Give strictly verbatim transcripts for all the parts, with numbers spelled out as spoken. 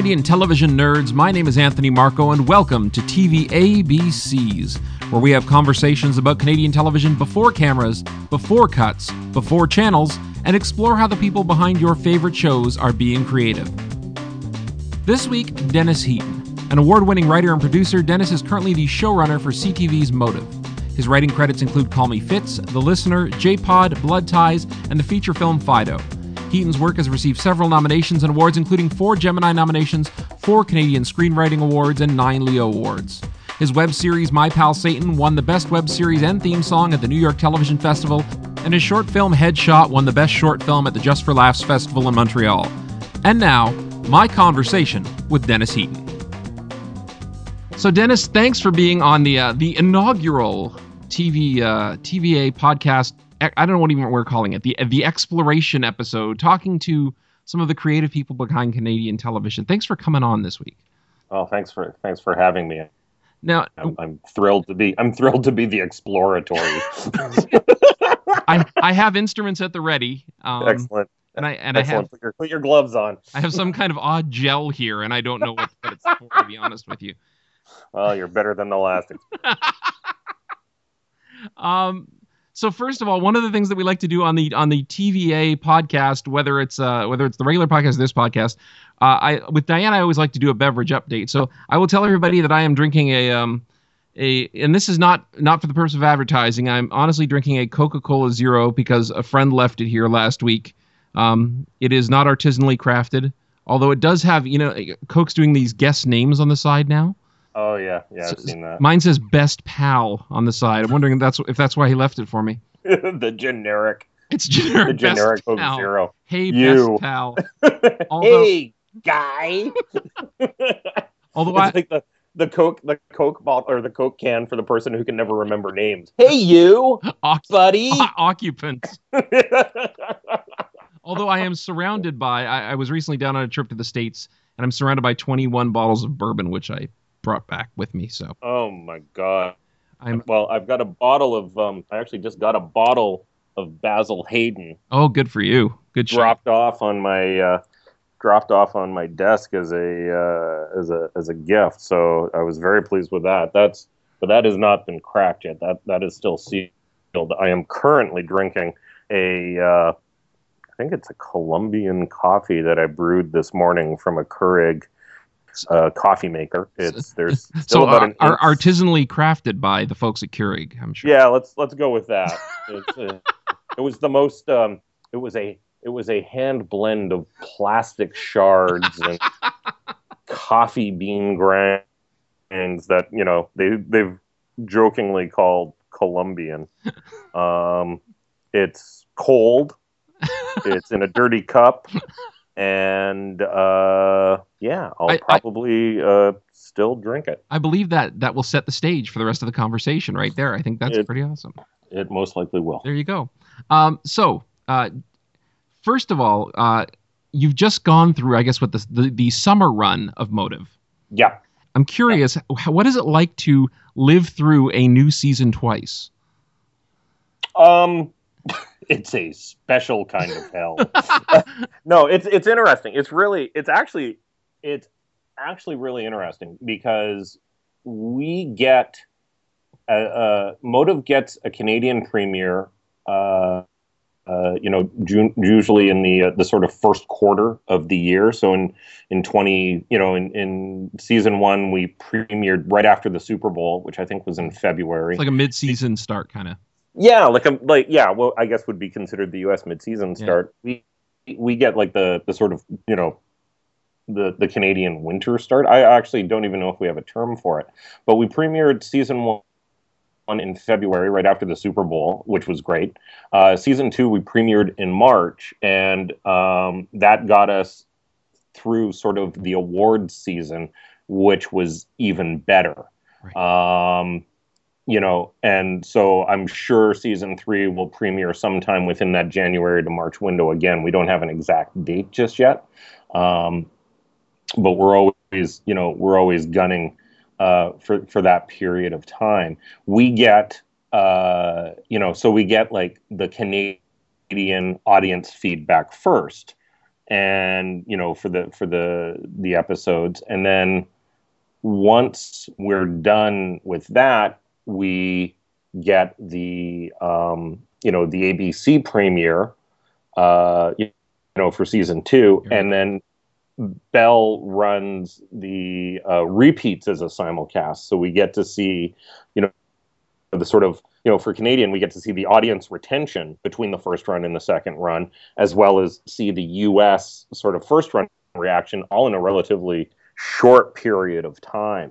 Canadian television nerds, my name is Anthony Marco, and welcome to T V A B Cs, where we have conversations about Canadian television before cameras, before cuts, before channels, and explore how the people behind your favorite shows are being creative. This week, Dennis Heaton. An award-winning writer and producer, Dennis is currently the showrunner for C T V's Motive. His writing credits include Call Me Fitz, The Listener, J-Pod, Blood Ties, and the feature film Fido. Heaton's work has received several nominations and awards, including four Gemini nominations, four Canadian Screenwriting Awards, and nine Leo Awards. His web series, My Pal Satan, won the Best Web Series and Theme Song at the New York Television Festival, and his short film Headshot won the Best Short Film at the Just for Laughs Festival in Montreal. And now, my conversation with Dennis Heaton. So Dennis, thanks for being on the uh, the inaugural T V uh, T V A podcast. I don't know what even we're calling it, the the exploration episode, talking to some of the creative people behind Canadian television. Thanks for coming on this week. Oh, thanks for thanks for having me. Now, I'm, I'm thrilled to be I'm thrilled to be the exploratory. I I have instruments at the ready. Um, Excellent. And I and Excellent. I have put your, put your gloves on. I have some kind of odd gel here, and I don't know what, what it's for, to be honest with you. Well, you're better than the last. um. So first of all, one of the things that we like to do on the on the T V A podcast, whether it's uh, whether it's the regular podcast or this podcast, uh, I with Diane, I always like to do a beverage update. So I will tell everybody that I am drinking a um a and this is not not for the purpose of advertising. I'm honestly drinking a Coca-Cola Zero because a friend left it here last week. Um, it is not artisanally crafted, although it does have, you know, Coke's doing these guest names on the side now. Oh yeah, yeah, I've So, seen that. Mine says Best Pal on the side. I'm wondering if that's if that's why he left it for me. The generic. It's generic. The generic Best Coke Pal. Zero. Hey, You. Best Pal. Although, Hey, guy. although It's I, like the the Coke the Coke bottle or the Coke can for the person who can never remember names. Hey, you, oc- buddy. occupant. Although I am surrounded by, I, I was recently down on a trip to the States, and I'm surrounded by twenty-one bottles of bourbon, which I brought back with me. So Oh my god. I'm. Well, I've got a bottle of, um, I actually just got a bottle of Basil Hayden Oh, good for you. Good shot. dropped off on my, uh, dropped off on my desk as a, uh, as a, as a gift. So I was very pleased with that. That's, but that has not been cracked yet. That, that is still sealed. I am currently drinking a, uh, I think it's a Colombian coffee that I brewed this morning from a Keurig uh, coffee maker. It's there's still So about uh, an are inch. artisanally crafted by the folks at Keurig, I'm sure. Yeah, let's let's go with that. It's, uh, it was the most. Um, it was a it was a hand blend of plastic shards and coffee bean grinds that you know they they've jokingly called Colombian. Um, it's cold. It's in a dirty cup. And uh, yeah, I'll I- probably uh, still drink it. I believe that that will set the stage for the rest of the conversation right there. I think that's It- pretty awesome. It most likely will. There you go. Um, so, uh, first of all, uh, you've just gone through, I guess, what the, the the summer run of Motive. Yeah. I'm curious, how, what is it like to live through a new season twice? Um, it's a special kind of hell. No, it's it's interesting. It's really, it's actually, it's actually really interesting because we get, uh, uh Motive gets a Canadian premiere, uh, uh, you know, June, usually in the uh, the sort of first quarter of the year. So in in twenty, you know, in, in season one, we premiered right after the Super Bowl, which I think was in February. It's like a mid-season start, kind of. Yeah, like a like yeah, well, I guess would be considered the U S mid-season start. Yeah. We we get like the the sort of you know the the Canadian winter start. I actually don't even know if we have a term for it, but we premiered season one in February, right after the Super Bowl, which was great. Uh, season two we premiered in March, and um, that got us through sort of the awards season, which was even better. Right. Um, You know, and so I'm sure season three will premiere sometime within that January to March window. Again, we don't have an exact date just yet, um, but we're always, you know, we're always gunning uh, for for that period of time. We get, uh, you know, so we get like the Canadian audience feedback first, and you know for the for the the episodes, and then once we're done with that, we get the um, you know the A B C premiere, uh, you know, for season two, Right. and then Bell runs the uh, repeats as a simulcast, so we get to see, you know, the sort of, you know, for Canadian, we get to see the audience retention between the first run and the second run, as well as see the U S sort of first run reaction, all in a relatively short period of time.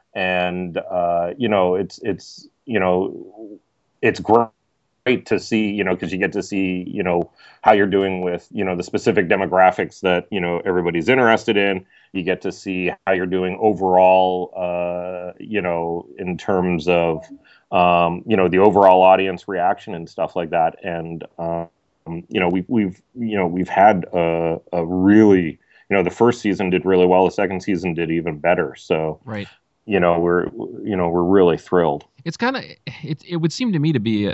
And uh, you know, it's it's you know, it's great to see, you know, because you get to see, you know, how you're doing with, you know, the specific demographics that, you know, everybody's interested in. You get to see how you're doing overall, uh, you know, in terms of, um, you know, the overall audience reaction and stuff like that. And, um, you know, we've, we've, you know, we've had a, a really, you know, the first season did really well. The second season did even better. So, Right. you know, we're, you know, we're really thrilled. It's kind of, it, it would seem to me to be a,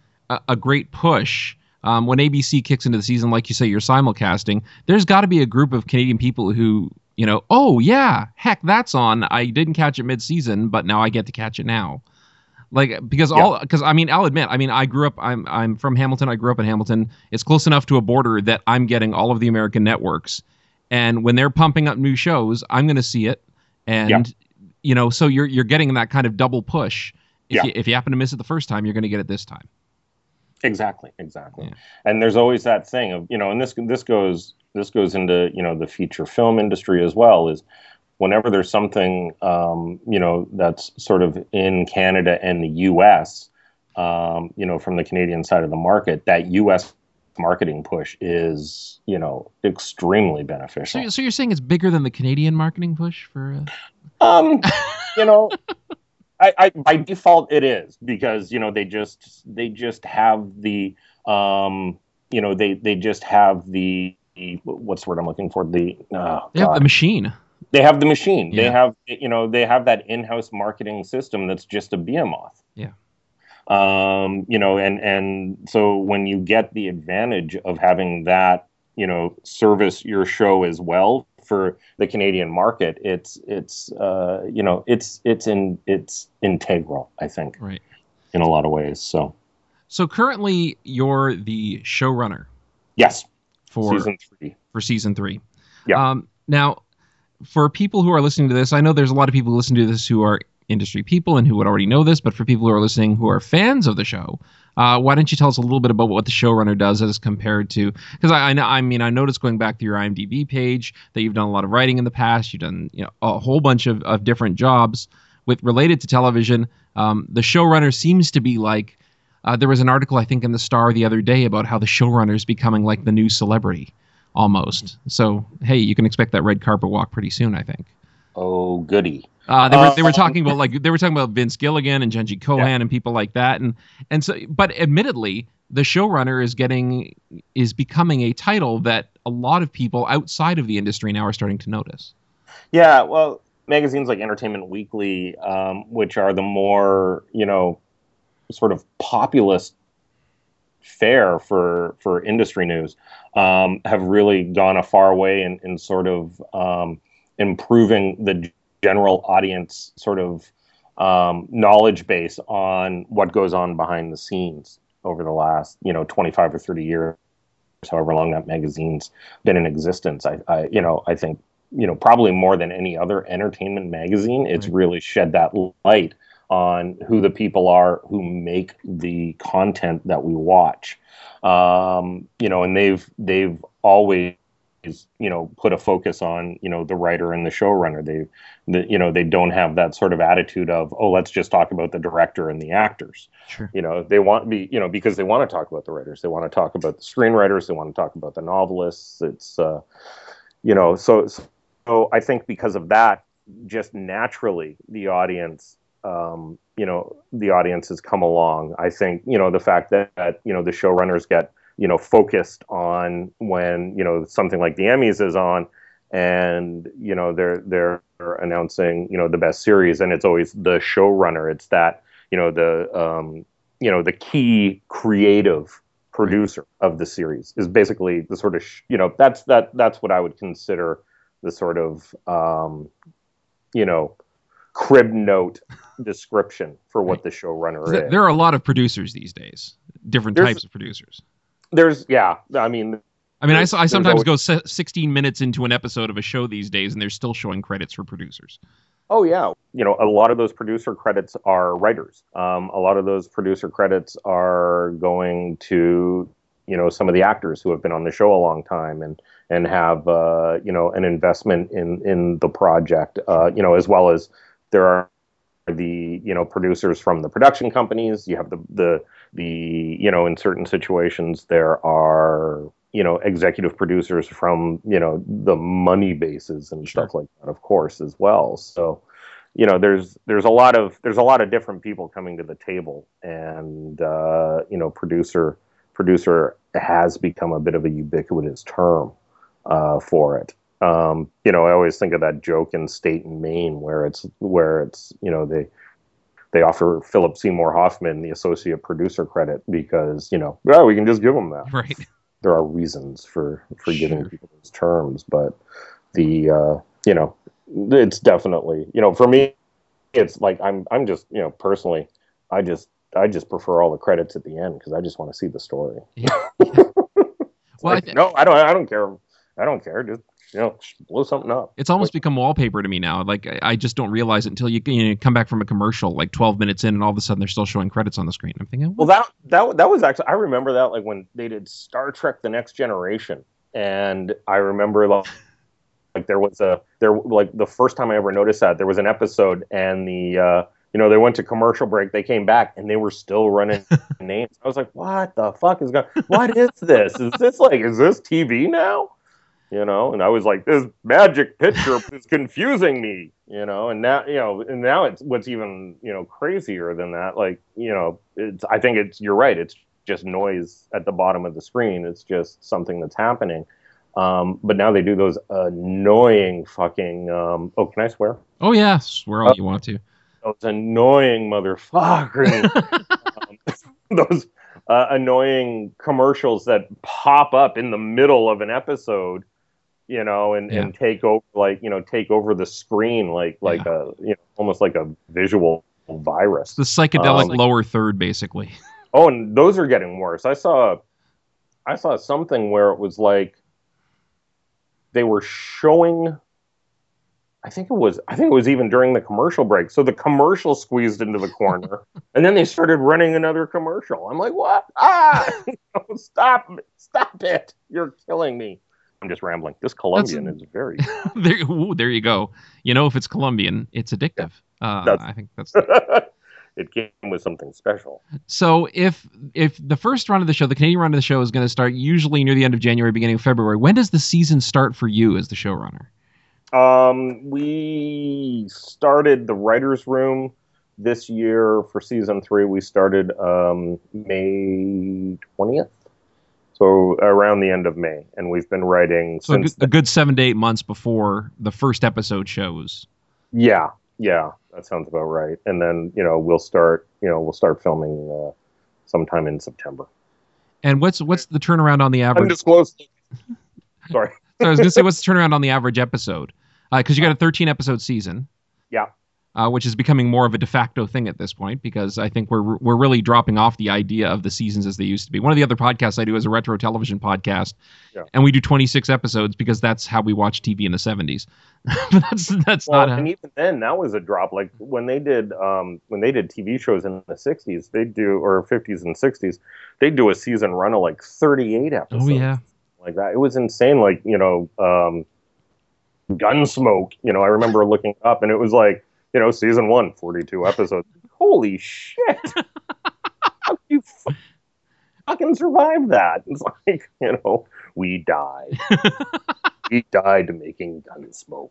a great push. Um, when A B C kicks into the season, like you say, you're simulcasting, there's got to be a group of Canadian people who, you know, oh yeah, heck, that's on. I didn't catch it mid-season, but now I get to catch it now. Like, because Yeah. all, because I mean, I'll admit, I mean, I grew up, I'm, I'm from Hamilton. I grew up in Hamilton. It's close enough to a border that I'm getting all of the American networks. And when they're pumping up new shows, I'm going to see it. And, Yeah. you know, so you're, you're getting that kind of double push. If Yeah. you, if you happen to miss it the first time, you're going to get it this time. Exactly, exactly. Yeah. And there's always that thing of, you know, and this this goes this goes into, you know, the feature film industry as well, is whenever there's something, um, you know, that's sort of in Canada and the U S, um, you know, from the Canadian side of the market, that U S marketing push is, you know, extremely beneficial. So, so you're saying it's bigger than the Canadian marketing push for? Uh... Um, you know. I, I by default it is, because you know they just they just have the um you know they they just have the, what's the word I'm looking for, the oh, They have the machine. They have the machine. Yeah. They have, you know, they have that in-house marketing system that's just a behemoth. Yeah. Um, you know, and and so when you get the advantage of having that, you know, service your show as well for the Canadian market, it's it's uh, you know it's it's in it's integral, I think, right, in a lot of ways. So, so currently you're the showrunner. Yes, for season three. For season three. Yeah. Um, now, for people who are listening to this, I know there's a lot of people who listen to this who are industry people and who would already know this, but for people who are listening who are fans of the show, uh, why don't you tell us a little bit about what the showrunner does as compared to, because I, I know, I mean, I noticed going back to your IMDb page that you've done a lot of writing in the past. You've done, you know, a whole bunch of, of different jobs with related to television. Um, the showrunner seems to be like, uh, there was an article, I think, in the Star the other day about how the showrunner is becoming like the new celebrity almost. So, hey, you can expect that red carpet walk pretty soon, I think. Oh, goody. Uh, they were they were Um, talking about like they were talking about Vince Gilligan and Genji Kohan Yeah. and people like that, and and so but admittedly the showrunner is getting is becoming a title that a lot of people outside of the industry now are starting to notice. Yeah, well, magazines like Entertainment Weekly, um, which are the more, you know, sort of populist fare for for industry news, um, have really gone a far way in, in sort of um, improving the general audience sort of um, knowledge base on what goes on behind the scenes over the last, you know, twenty-five or thirty years, however long that magazine's been in existence. I, I you know, I think, you know, probably more than any other entertainment magazine, it's Right. really shed that light on who the people are who make the content that we watch. Um, you know, and they've they've always, you know, put a focus on, you know, the writer and the showrunner. They, the, you know, they don't have that sort of attitude of, oh, let's just talk about the director and the actors. Sure. You know, they want be, you know, because they want to talk about the writers, they want to talk about the screenwriters, they want to talk about the novelists. It's, uh, you know, so so I think because of that, just naturally the audience, um, you know, the audience has come along. I think, you know, the fact that, that you know the showrunners get, you know, focused on when, you know, something like the Emmys is on, and you know they're they're announcing, you know, the best series, and it's always the showrunner. It's that, you know, the um, you know the key creative producer right. of the series is basically the sort of sh- you know that's that that's what I would consider the sort of um, you know crib note description for what right. the showrunner is. There are a lot of producers these days, different there's, types of producers. There's yeah, I mean. I mean, I, I sometimes always, go sixteen minutes into an episode of a show these days, and they're still showing credits for producers. Oh, yeah. You know, a lot of those producer credits are writers. Um, a lot of those producer credits are going to, you know, some of the actors who have been on the show a long time and and have, uh, you know, an investment in, in the project, uh, you know, as well as there are the, you know, producers from the production companies. You have the, the, the you know, in certain situations, there are... you know, executive producers from, you know, the money bases and sure. stuff like that, of course, as well. So, you know, there's there's a lot of there's a lot of different people coming to the table, and uh, you know, producer producer has become a bit of a ubiquitous term uh, for it. Um, you know, I always think of that joke in State and Maine where it's where it's you know they they offer Philip Seymour Hoffman the associate producer credit because you know, well, we can just give him that. Right. There are reasons for, for sure. giving people those terms, but the, uh, you know, it's definitely, you know, for me, it's like, I'm, I'm just, you know, personally, I just, I just prefer all the credits at the end because I just want to see the story. Yeah. Yeah. Well, like, I th- no, I don't, I don't care. I don't care. Just, you know, blow something up. It's almost become wallpaper to me now. Like, I just don't realize it until you, you know, come back from a commercial, like twelve minutes in, and all of a sudden they're still showing credits on the screen. I'm thinking, what? well, that that that was actually, I remember that like when they did Star Trek: The Next Generation, and I remember like, like there was a there like the first time I ever noticed that there was an episode, and the uh, you know they went to commercial break, they came back, and they were still running names. I was like, what the fuck is going? What is this? Is this like is this T V now? You know, and I was like, this magic picture is confusing me, you know, and now, you know, and now it's what's even, you know, crazier than that. Like, you know, it's, I think it's, you're right. It's just noise at the bottom of the screen. It's just something that's happening. Um, but now they do those annoying fucking, um, oh, can I swear? Oh, yeah. Swear all uh, you want to. Those annoying motherfuckers. um, those uh, annoying commercials that pop up in the middle of an episode. You know, and, yeah. and take over like you know take over the screen like like yeah. a you know almost like a visual virus. The psychedelic um, lower third, basically. Oh, and those are getting worse. I saw, I saw something where it was like they were showing. I think it was. I think it was even during the commercial break. So the commercial squeezed into the corner, and then they started running another commercial. I'm like, what? Ah! Stop! Stop it! You're killing me. I'm just rambling. This Colombian that's, is very... there, ooh, there you go. You know, if it's Colombian, it's addictive. Uh, that's, I think that's... It came with something special. So if if the first run of the show, the Canadian run of the show is going to start usually near the end of January, beginning of February, when does the season start for you as the showrunner? Um, we started the writer's room this year for season three. We started um, May twentieth. So around the end of May, and we've been writing so since a good, a good seven to eight months before the first episode shows. Yeah, yeah, that sounds about right. And then you know we'll start, you know, we'll start filming uh, sometime in September. And what's what's the turnaround on the average? Undisclosed. Sorry. So I was going to say, what's the turnaround on the average episode? Because uh, you got a thirteen episode season. Yeah. Uh, which is becoming more of a de facto thing at this point, because I think we're we're really dropping off the idea of the seasons as they used to be. One of the other podcasts I do is a retro television podcast, yeah. and we do twenty-six episodes because that's how we watched T V in the seventies. But that's that's well, not. And a... even then, that was a drop. Like when they did um, when they did T V shows in the sixties, they do or fifties and sixties, they do a season run of like thirty-eight episodes. Oh yeah, like that. It was insane. Like you know, um, Gunsmoke. You know, I remember looking up, and it was like. You know, season one, forty-two episodes. Holy shit! How can you f- fucking survive that? It's like, you know, we died. We died making Gunsmoke.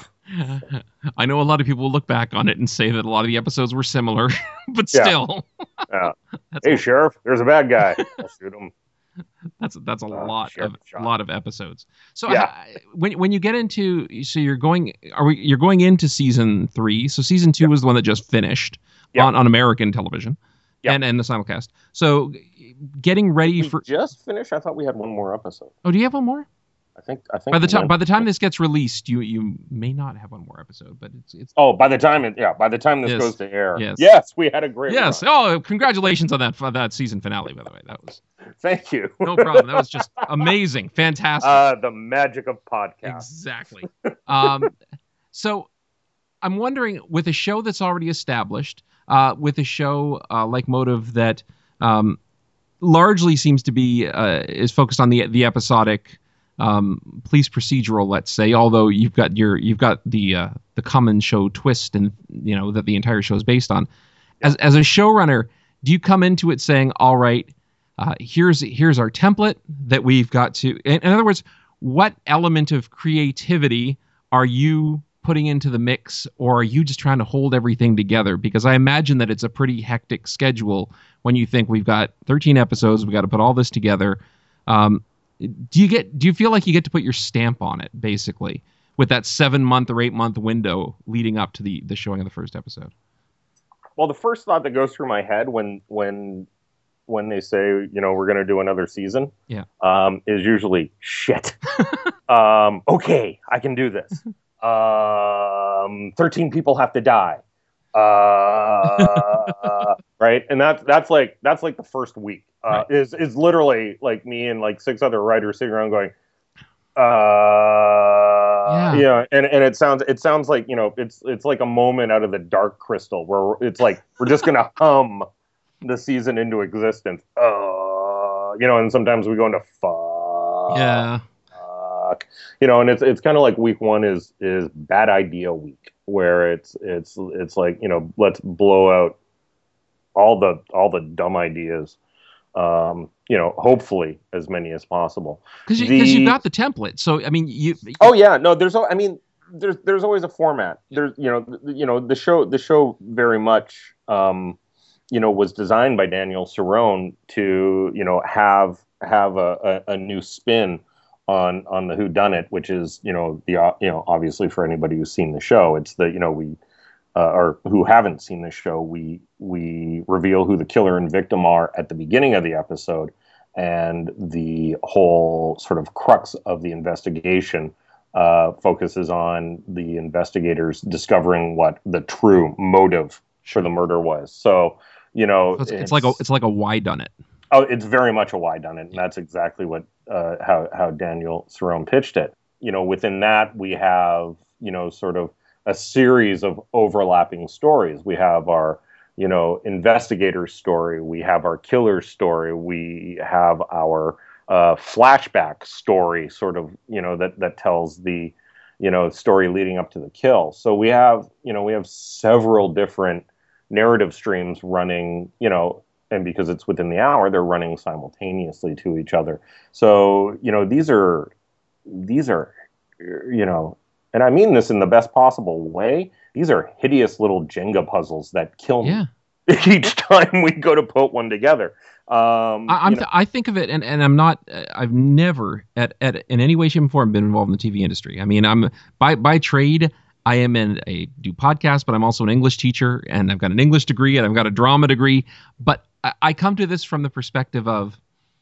I know a lot of people will look back on it and say that a lot of the episodes were similar, but still. Yeah. Yeah. Hey, Sheriff, there's a bad guy. I'll shoot him. That's that's a uh, lot of shot. lot of episodes. So yeah. I, when when you get into so you're going are we you're going into season three. So season two yeah. was the one that just finished yeah. on, on American television. Yep. and and the simulcast. So getting ready we for just finished. I thought we had one more episode. Oh, do you have one more? I think I think by the time went, by the time this gets released, you you may not have one more episode, but it's it's. Oh, by the time it yeah, by the time this yes. goes to air, yes, yes, we had a great. Yes. Run. Oh, congratulations on that for that season finale. By the way, that was. Thank you. No problem. That was just amazing, fantastic. Uh, the magic of podcasts. Exactly. um, so I'm wondering, with a show that's already established, uh, with a show uh, like Motive that um, largely seems to be uh, is focused on the the episodic um, police procedural, let's say, although you've got your you've got the uh, the common show twist, and you know that the entire show is based on. As as a showrunner, do you come into it saying, "All right, uh, here's here's our template that we've got to"? In, in other words, what element of creativity are you putting into the mix, or are you just trying to hold everything together? Because I imagine that it's a pretty hectic schedule when you think we've got thirteen episodes, we've got to put all this together. Um, do you get, do you feel like you get to put your stamp on it, basically, with that seven month or eight month window leading up to the, the showing of the first episode? Well, the first thought that goes through my head when, when, when they say, you know, we're going to do another season, yeah, um, is usually shit. um, okay, I can do this. Um, thirteen people have to die. Uh, right. And that's, that's like, that's like the first week, uh, right. is, is literally like me and like six other writers sitting around going, uh, yeah. you know, and, and it sounds, it sounds like, you know, it's, it's like a moment out of the Dark Crystal where it's like, we're just going to hum the season into existence. Uh, you know, and sometimes we go into fuck. Yeah. Fuck. You know, and it's, it's kind of like week one is, is bad idea week, where it's, it's, it's like, you know, let's blow out all the, all the dumb ideas. Um, you know, hopefully as many as possible. Because you, you've got the template. So, I mean, you, you oh yeah, no, there's, I mean, there's, there's always a format. There's, you know, the, you know, the show, the show very much, um, you know, was designed by Daniel Cerrone to, you know, have, have a, a, a new spin on, on the whodunit, which is, you know, the, uh, you know, obviously for anybody who's seen the show, it's the, you know, we, uh, or who haven't seen the show, we, we reveal who the killer and victim are at the beginning of the episode. And the whole sort of crux of the investigation uh, focuses on the investigators discovering what the true motive for the murder was. So, you know, it's, it's, it's like a it's like a whodunit. Oh, it's very much a whodunit, and that's exactly what uh, how how Daniel Cerrone pitched it. You know, within that we have, you know, sort of a series of overlapping stories. We have our, you know, investigator's story. We have our killer's story. We have our uh, flashback story, sort of, you know, that, that tells the, you know, story leading up to the kill. So we have, you know, we have several different narrative streams running, you know, and because it's within the hour, they're running simultaneously to each other. So, you know, these are, these are, you know, and I mean this in the best possible way, these are hideous little Jenga puzzles that kill me yeah. each time we go to put one together. Um, I, I'm th- I think of it, and, and I'm not. Uh, I've never, at, at in any way, shape, or form, been involved in the T V industry. I mean, I'm by by trade. I am in a do podcasts, but I'm also an English teacher, and I've got an English degree, and I've got a drama degree. But I, I come to this from the perspective of,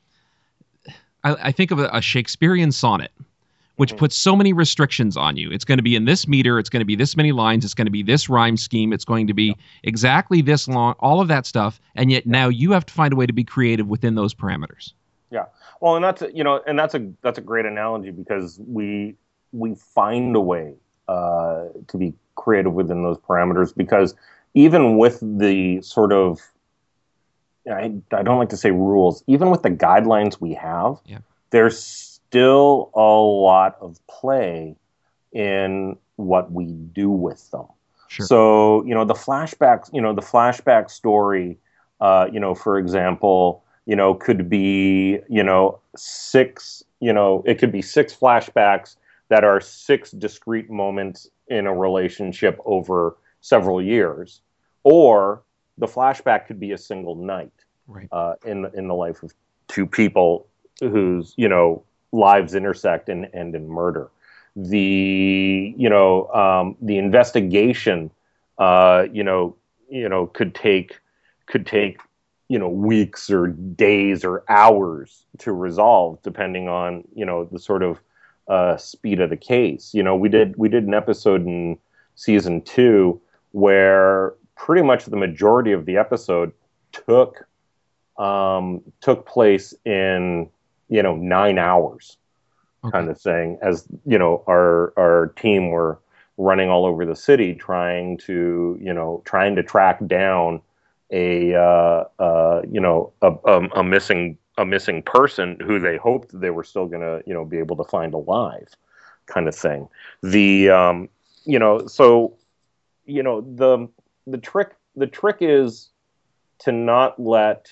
I, I think of a, a Shakespearean sonnet, which mm-hmm. puts so many restrictions on you. It's going to be in this meter. It's going to be this many lines. It's going to be this rhyme scheme. It's going to be yep. exactly this long, all of that stuff. And yet now you have to find a way to be creative within those parameters. Yeah. Well, and that's, a, you know, and that's a, that's a great analogy because we, we find a way uh, to be creative within those parameters, because even with the sort of, I, I don't like to say rules, even with the guidelines we have, yeah. there's still a lot of play in what we do with them. Sure. So, you know, the flashbacks, you know, the flashback story, uh, you know, for example, you know, could be, you know, six, you know, it could be six flashbacks that are six discrete moments in a relationship over several years, or the flashback could be a single night, right. uh, in, in the life of two people whose, you know, lives intersect and end in murder. The, you know, um, the investigation, uh, you know, you know, could take, could take you know, weeks or days or hours to resolve, depending on, you know, the sort of uh, speed of the case. You know, we did we did an episode in season two where pretty much the majority of the episode took um, took place in, you know, nine hours, okay. kind of thing. As you know, our our team were running all over the city trying to, you know, trying to track down a uh, uh, you know a, a, a missing a missing person who they hoped they were still going to, you know, be able to find alive, kind of thing. The um, you know so you know the the trick the trick is to not let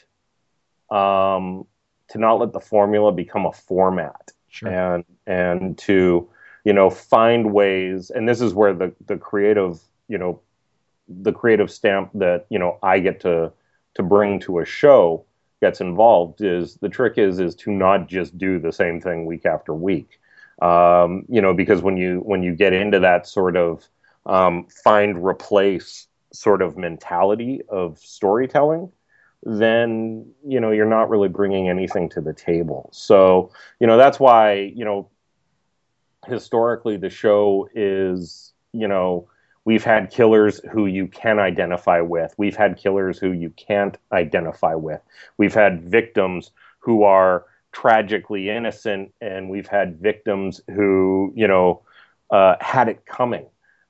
um, to not let the formula become a format, sure. and and to, you know, find ways. And this is where the the creative you know the creative stamp that, you know, I get to to bring to a show gets involved. Is the trick is is to not just do the same thing week after week, um, you know, because when you when you get into that sort of um, find replace sort of mentality of storytelling, then, you know, you're not really bringing anything to the table. So, you know, that's why, you know, historically the show is, you know, we've had killers who you can identify with. We've had killers who you can't identify with. We've had victims who are tragically innocent, and we've had victims who, you know, uh, had it coming.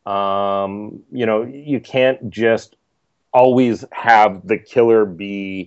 Um, you know, you can't just always have the killer be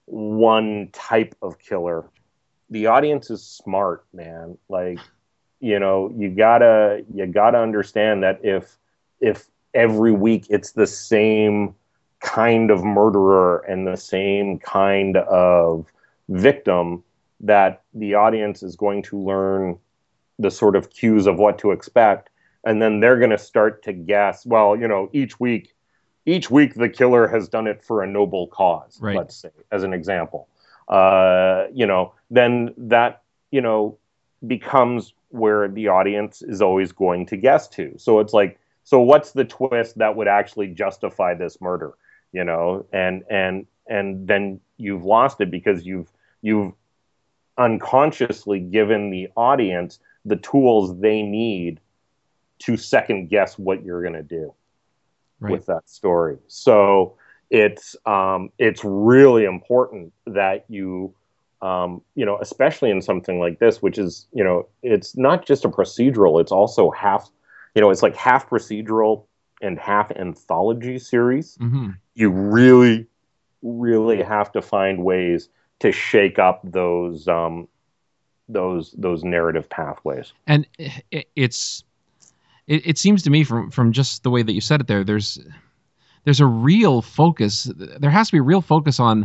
one type of killer. The audience is smart, man. Like, you know, you gotta you gotta understand that if if every week it's the same kind of murderer and the same kind of victim, that the audience is going to learn the sort of cues of what to expect, and then they're going to start to guess, well, you know, each week each week the killer has done it for a noble cause, right. let's say, as an example. Uh, you know, then that, you know, becomes where the audience is always going to guess to. So it's like, so what's the twist that would actually justify this murder? You know, and and and then you've lost it because you've you've unconsciously given the audience the tools they need to second guess what you're going to do right. with that story. So it's um, it's really important that you um, you know, especially in something like this, which is, you know, it's not just a procedural, it's also half, you know, it's like half procedural and half anthology series. Mm-hmm. You really, really have to find ways to shake up those um, those those narrative pathways. And it, it's it, it seems to me from from just the way that you said it there, there's there's a real focus. There has to be a real focus on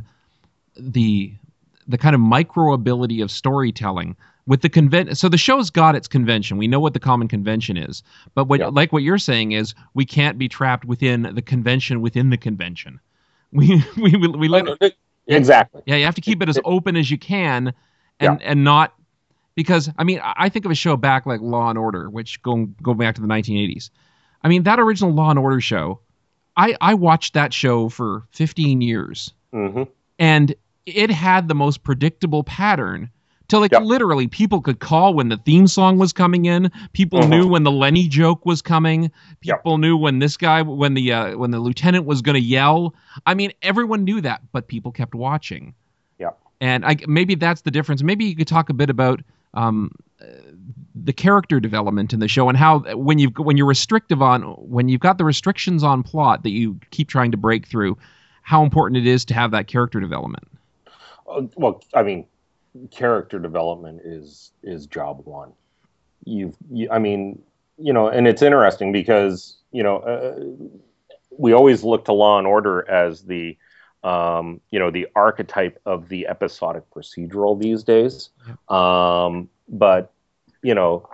the the kind of micro ability of storytelling with the convention. So the show's got its convention. We know what the common convention is, but what, yeah. like what you're saying is, we can't be trapped within the convention within the convention. We we we, we let, exactly. Yeah, you have to keep it as open as you can, and yeah. and not, because I mean, I think of a show back like Law and Order, which go go back to the nineteen eighties. I mean, that original Law and Order show, I I watched that show for fifteen years, mm-hmm. and it had the most predictable pattern till, like, yep. literally people could call when the theme song was coming in. People mm-hmm. knew when the Lenny joke was coming. People yep. knew when this guy, when the uh, when the lieutenant was going to yell. I mean, everyone knew that, but people kept watching. Yeah. And I, maybe that's the difference. Maybe you could talk a bit about um, the character development in the show, and how when you when you're restrictive on when you've got the restrictions on plot that you keep trying to break through, how important it is to have that character development. Uh, well, I mean, character development is is job one. You've, you, I mean, you know, and it's interesting because, you know, uh, we always look to Law and Order as the, um, you know, the archetype of the episodic procedural these days. Yeah. Um, but, you know,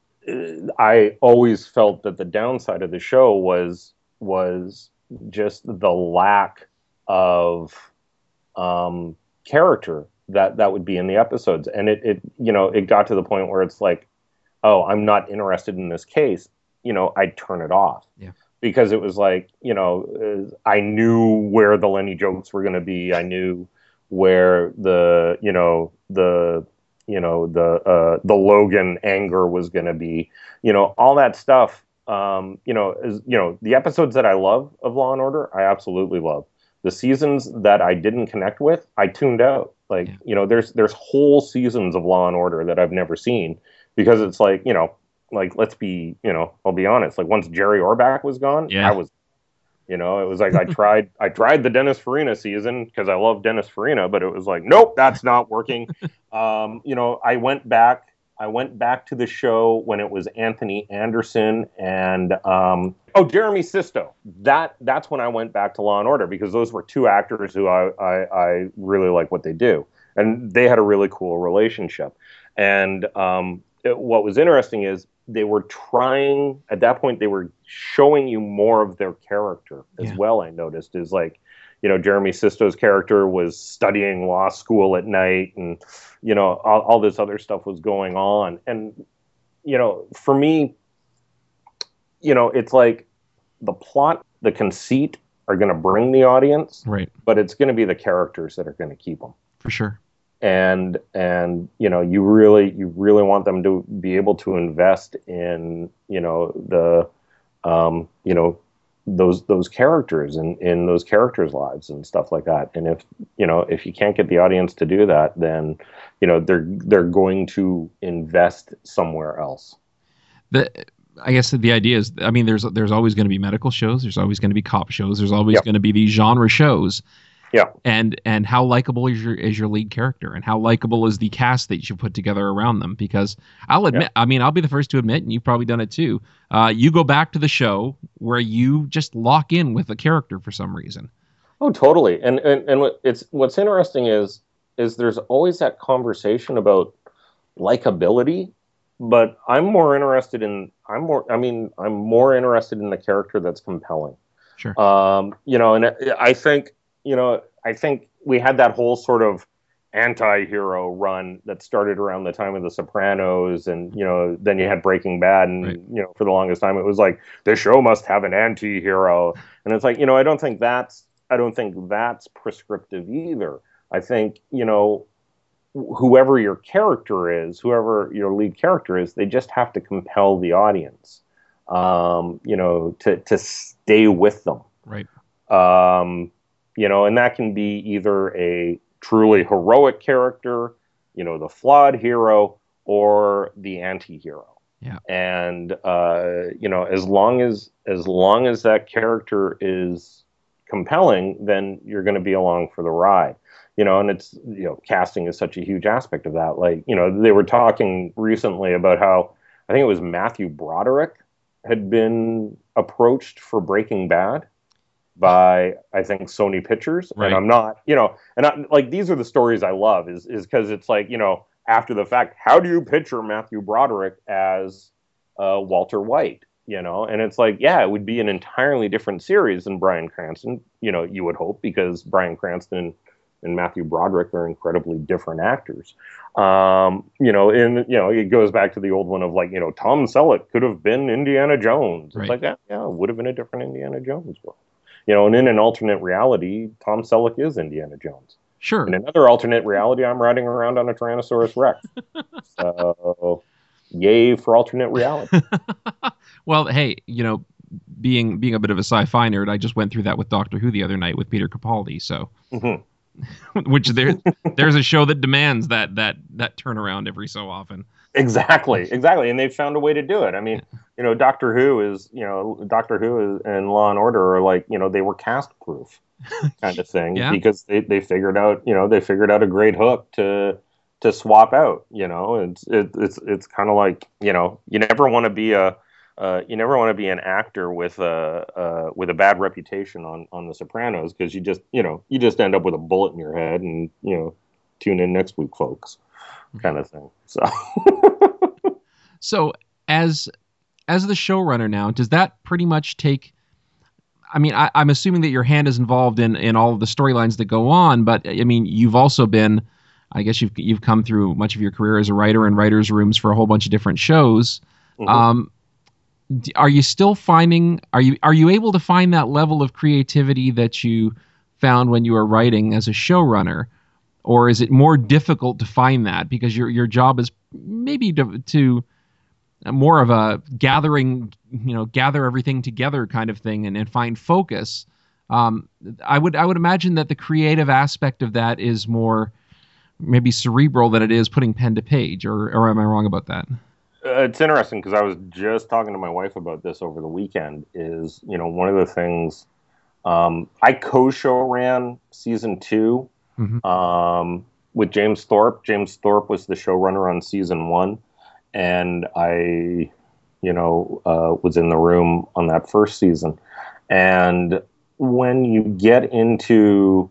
I always felt that the downside of the show was was just the lack of um, character that that would be in the episodes. And it, it, you know, it got to the point where it's like, oh, I'm not interested in this case. You know, I'd turn it off. Yeah. Because it was like, you know, uh, I knew where the Lenny jokes were going to be. I knew, where the you know the you know the uh, the Logan anger was going to be, you know, all that stuff. Um, you know, is you know the episodes that I love of Law and Order, I absolutely love. The seasons that I didn't connect with, I tuned out. Like, yeah. you know, there's there's whole seasons of Law and Order that I've never seen because it's like, you know, like let's be, you know, I'll be honest. Like once Jerry Orbach was gone, yeah. I was. You know, it was like I tried I tried the Dennis Farina season because I love Dennis Farina, but it was like, nope, that's not working. um, you know, I went back I went back to the show when it was Anthony Anderson and um, oh, Jeremy Sisto. That that's when I went back to Law and Order because those were two actors who I I, I really like what they do, and they had a really cool relationship. And um, it, what was interesting is they were trying at that point. They were showing you more of their character as yeah. well. I noticed is like, you know, Jeremy Sisto's character was studying law school at night, and you know, all, all this other stuff was going on. And you know, for me, you know, it's like the plot, the conceit are going to bring the audience, right? But it's going to be the characters that are going to keep them for sure. And and you know, you really you really want them to be able to invest in you know the um, you know those those characters and in, in those characters' lives and stuff like that. And if you know if you can't get the audience to do that, then you know they're they're going to invest somewhere else. The I guess the idea is, I mean, there's there's always going to be medical shows, there's always going to be cop shows, there's always yep. going to be these genre shows. Yeah. And and how likable is your is your lead character, and how likable is the cast that you put together around them? Because I'll admit, yeah. I mean, I'll be the first to admit, and you've probably done it too. Uh, you go back to the show where you just lock in with a character for some reason. Oh, totally. And and and what it's what's interesting is is there's always that conversation about likability, but I'm more interested in I'm more I mean I'm more interested in the character that's compelling. Sure. Um, you know, and I think. You know, I think we had that whole sort of anti-hero run that started around the time of The Sopranos, and you know, then you had Breaking Bad, and right. you know, for the longest time it was like the show must have an anti-hero, and it's like, you know, I don't think that's I don't think that's prescriptive either. I think, you know, whoever your character is, whoever your lead character is, they just have to compel the audience, um, you know, to to stay with them, right? Um, You know, and that can be either a truly heroic character, you know, the flawed hero, or the anti-hero. Yeah. And uh, you know, as long as as long as that character is compelling, then you're going to be along for the ride. You know, and it's you know, casting is such a huge aspect of that. Like, you know, they were talking recently about how I think it was Matthew Broderick had been approached for Breaking Bad by, I think, Sony Pictures. Right. And I'm not, you know, and I, like, these are the stories I love is, is because it's like, you know, after the fact, how do you picture Matthew Broderick as uh, Walter White, you know? And it's like, yeah, it would be an entirely different series than Bryan Cranston, you know, you would hope, because Bryan Cranston and Matthew Broderick are incredibly different actors. Um, you know, and, you know, it goes back to the old one of like, you know, Tom Selleck could have been Indiana Jones. Right. It's like, yeah, yeah, it would have been a different Indiana Jones world. You know, and in an alternate reality, Tom Selleck is Indiana Jones. Sure. In another alternate reality, I'm riding around on a Tyrannosaurus Rex. So, yay for alternate reality. Well, hey, you know, being being a bit of a sci-fi nerd, I just went through that with Doctor Who the other night with Peter Capaldi. So, mm-hmm. which there there's a show that demands that that that turnaround every so often. Exactly, exactly, and they've found a way to do it. I mean, you know, Doctor Who is, you know, Doctor Who is, and Law and Order are like, you know, they were cast proof kind of thing. Yeah. Because they, they figured out, you know, they figured out a great hook to to swap out. You know, it's it, it's it's kind of like, you know, you never want to be a uh, you never want to be an actor with a uh, with a bad reputation on on The Sopranos, because you just you know you just end up with a bullet in your head, and you know, tune in next week, folks, kind of thing. So. So as as the showrunner now, does that pretty much take? I mean, I, I'm assuming that your hand is involved in, in all of the storylines that go on, but I mean, you've also been, I guess you've you've come through much of your career as a writer in writers' rooms for a whole bunch of different shows. Mm-hmm. Um, are you still finding? Are you are you able to find that level of creativity that you found when you were writing as a showrunner? or is it more difficult to find that because your your job is maybe to, to more of a gathering, you know, gather everything together kind of thing and, and find focus. Um, I would I would imagine that the creative aspect of that is more maybe cerebral than it is putting pen to page, or or am I wrong about that? Uh, it's interesting because I was just talking to my wife about this over the weekend. Is, you know, one of the things, um, I co-show ran season two Mm-hmm. um, with James Thorpe. James Thorpe was the showrunner on season one, and I, you know, uh, was in the room on that first season. And when you get into,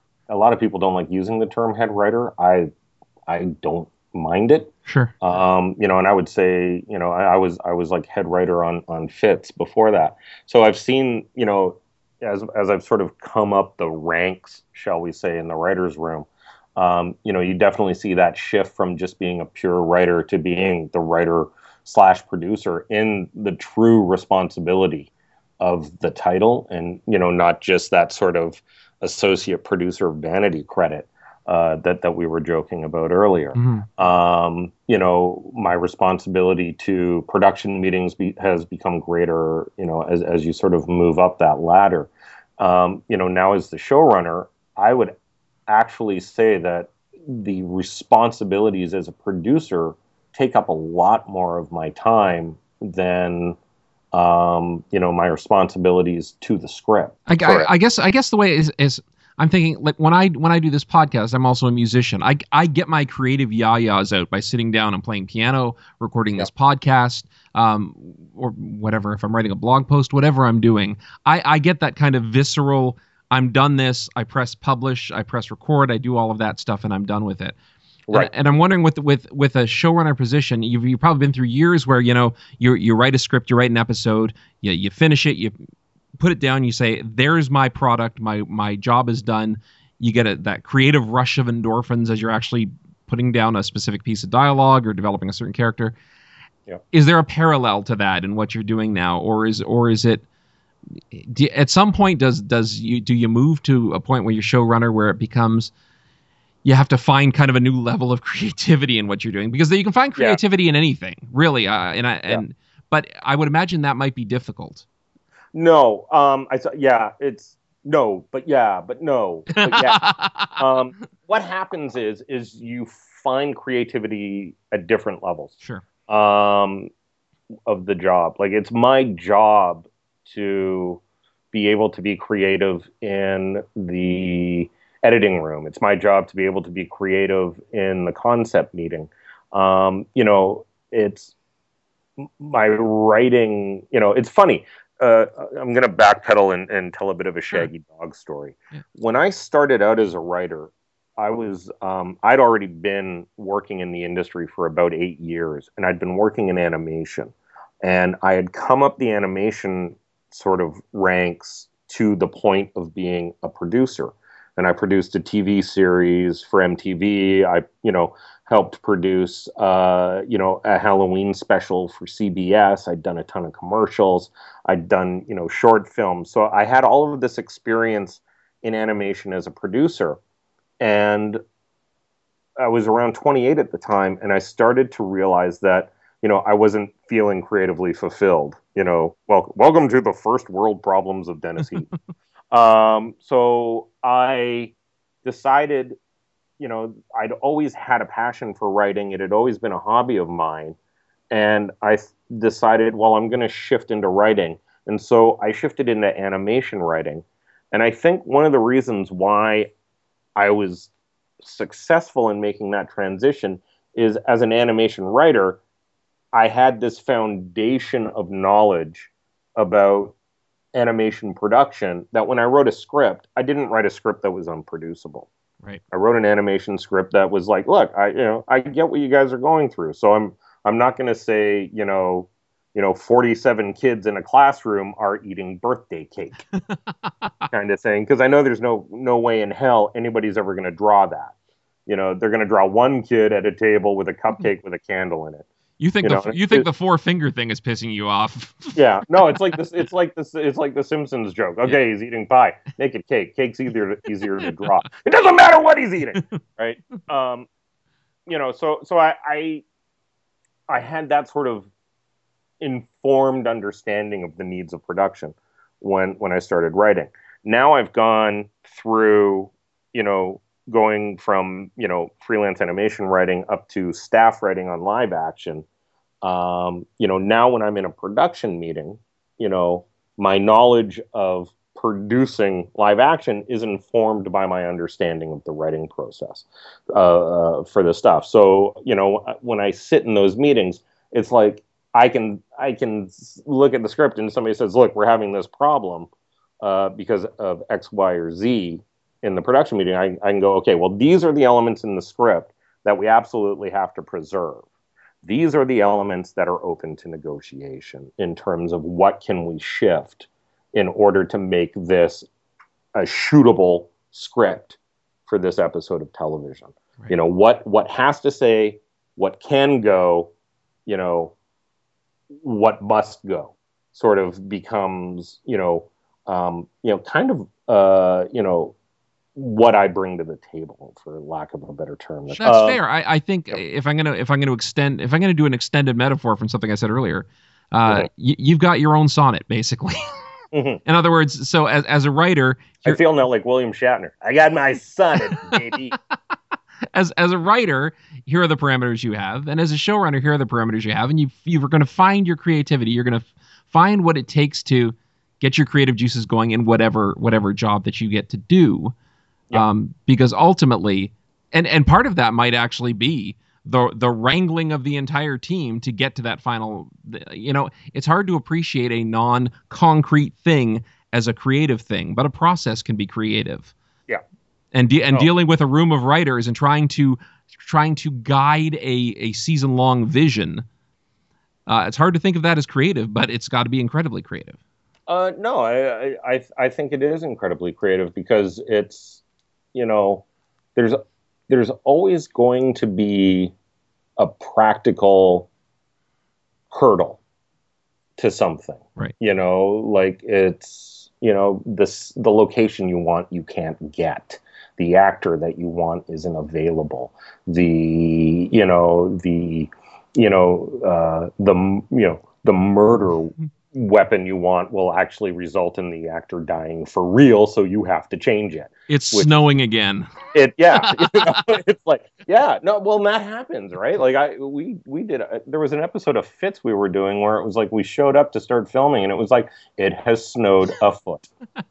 a lot of people don't like using the term head writer. I I don't mind it. Sure. Um, you know, and I would say, you know, I, I was I was like head writer on on Fitz before that. So I've seen, you know, as as I've sort of come up the ranks, shall we say, in the writers' room, um, you know, you definitely see that shift from just being a pure writer to being the writer slash producer in the true responsibility of the title, and, you know, not just that sort of associate producer vanity credit uh, that that we were joking about earlier. Mm-hmm. Um, you know, my responsibility to production meetings be, has become greater. You know, as as you sort of move up that ladder. Um, you know, now as the showrunner, I would actually say that the responsibilities as a producer take up a lot more of my time than, um, you know, my responsibilities to the script. I, I, I guess I guess the way is is I'm thinking, like, when I when I do this podcast, I'm also a musician. I I get my creative yayas out by sitting down and playing piano, recording this podcast, um, or whatever. If I'm writing a blog post, whatever I'm doing, I I get that kind of visceral. I'm done this. I press publish. I press record. I do all of that stuff, and I'm done with it. Right. And, and I'm wondering, with with with a showrunner position, you've you've probably been through years where, you know, you you write a script, you write an episode, you you finish it, you put it down, you say, there's my product, my my job is done. You get a, that creative rush of endorphins as you're actually putting down a specific piece of dialogue or developing a certain character. Yeah. Is there a parallel to that in what you're doing now, or is or is it, do, at some point does does you do you move to a point where you're showrunner where it becomes, you have to find kind of a new level of creativity in what you're doing, because you can find creativity yeah. in anything, really, uh, and I, and yeah. but I would imagine that might be difficult. No, um, I thought, yeah, it's no, but yeah, but no, but yeah. um, what happens is, is you find creativity at different levels. Sure. Um, of the job. Like, it's my job to be able to be creative in the editing room. It's my job to be able to be creative in the concept meeting. Um, you know, it's my writing, you know, it's funny. Uh, I'm going to backpedal and, and tell a bit of a Shaggy sure. Dog story. Yeah. When I started out as a writer, I was, um, I'd already been working in the industry for about eight years, and I'd been working in animation. And I had come up the animation sort of ranks to the point of being a producer. And I produced a T V series for M T V. I, you know, helped produce, uh, you know, a Halloween special for C B S. I'd done a ton of commercials. I'd done, you know, short films. So I had all of this experience in animation as a producer. And I was around twenty-eight at the time, and I started to realize that, you know, I wasn't feeling creatively fulfilled. You know, well, welcome to the first world problems of Dennis Heaton. um, so I decided, you know, I'd always had a passion for writing. It had always been a hobby of mine. And I th- decided, well, I'm going to shift into writing. And so I shifted into animation writing. And I think one of the reasons why I was successful in making that transition is, as an animation writer, I had this foundation of knowledge about animation production that when I wrote a script, I didn't write a script that was unproducible. Right. I wrote an animation script that was like, look, I, you know, I get what you guys are going through. So I'm, I'm not going to say, you know, you know, forty-seven kids in a classroom are eating birthday cake kind of thing. Cause I know there's no, no way in hell anybody's ever going to draw that. You know, they're going to draw one kid at a table with a cupcake with a candle in it. You think You the know, you think it- the four finger thing is pissing you off? Yeah, no, it's like this. It's like this. It's like the Simpsons joke. Okay, he's eating pie, naked cake. Cake's easier to, easier to draw. It doesn't matter what he's eating, right? Um, you know, so so I, I I had that sort of informed understanding of the needs of production when when I started writing. Now I've gone through, you know, going from you know freelance animation writing up to staff writing on live action. Um, you know, now when I'm in a production meeting, you know, my knowledge of producing live action is informed by my understanding of the writing process uh, uh, for the stuff. So, you know, when I sit in those meetings, it's like I can I can look at the script and somebody says, "Look, we're having this problem uh, because of X, Y, or Z." In the production meeting, I, I can go, "Okay, well, these are the elements in the script that we absolutely have to preserve. These are the elements that are open to negotiation in terms of what can we shift in order to make this a shootable script for this episode of television. Right. You know, what what has to say, what can go, you know, what must go, sort of becomes, you know, um, you know, kind of, uh, you know, what I bring to the table, for lack of a better term. That's uh, fair. I, I think if I'm gonna if I'm gonna extend if I'm gonna do an extended metaphor from something I said earlier, uh, mm-hmm. y- you've got your own sonnet, basically. Mm-hmm. In other words, so as as a writer, I feel now like William Shatner. I got my sonnet, baby. As as a writer, here are the parameters you have, and as a showrunner, here are the parameters you have, and you you're going to find your creativity. You're going to find what it takes to get your creative juices going in whatever whatever job that you get to do. Yep. Um, because ultimately, and, and part of that might actually be the the wrangling of the entire team to get to that final, you know, it's hard to appreciate a non-concrete thing as a creative thing, but a process can be creative. Yeah. And de- and oh. dealing with a room of writers and trying to trying to guide a, a season-long vision, uh, it's hard to think of that as creative, but it's got to be incredibly creative. Uh, no, I, I I think it is incredibly creative because it's, you know, there's there's always going to be a practical hurdle to something. Right. You know, like it's, you know, this the location you want you can't get. The actor that you want isn't available. The, you know, the, you know, uh, the, you know, the murder weapon you want will actually result in the actor dying for real, so you have to change it. It's which, snowing again. It yeah, you know, it's like yeah, no, well, that happens, right? Like I we we did a, there was an episode of Fitz we were doing where it was like we showed up to start filming and it was like it has snowed a foot.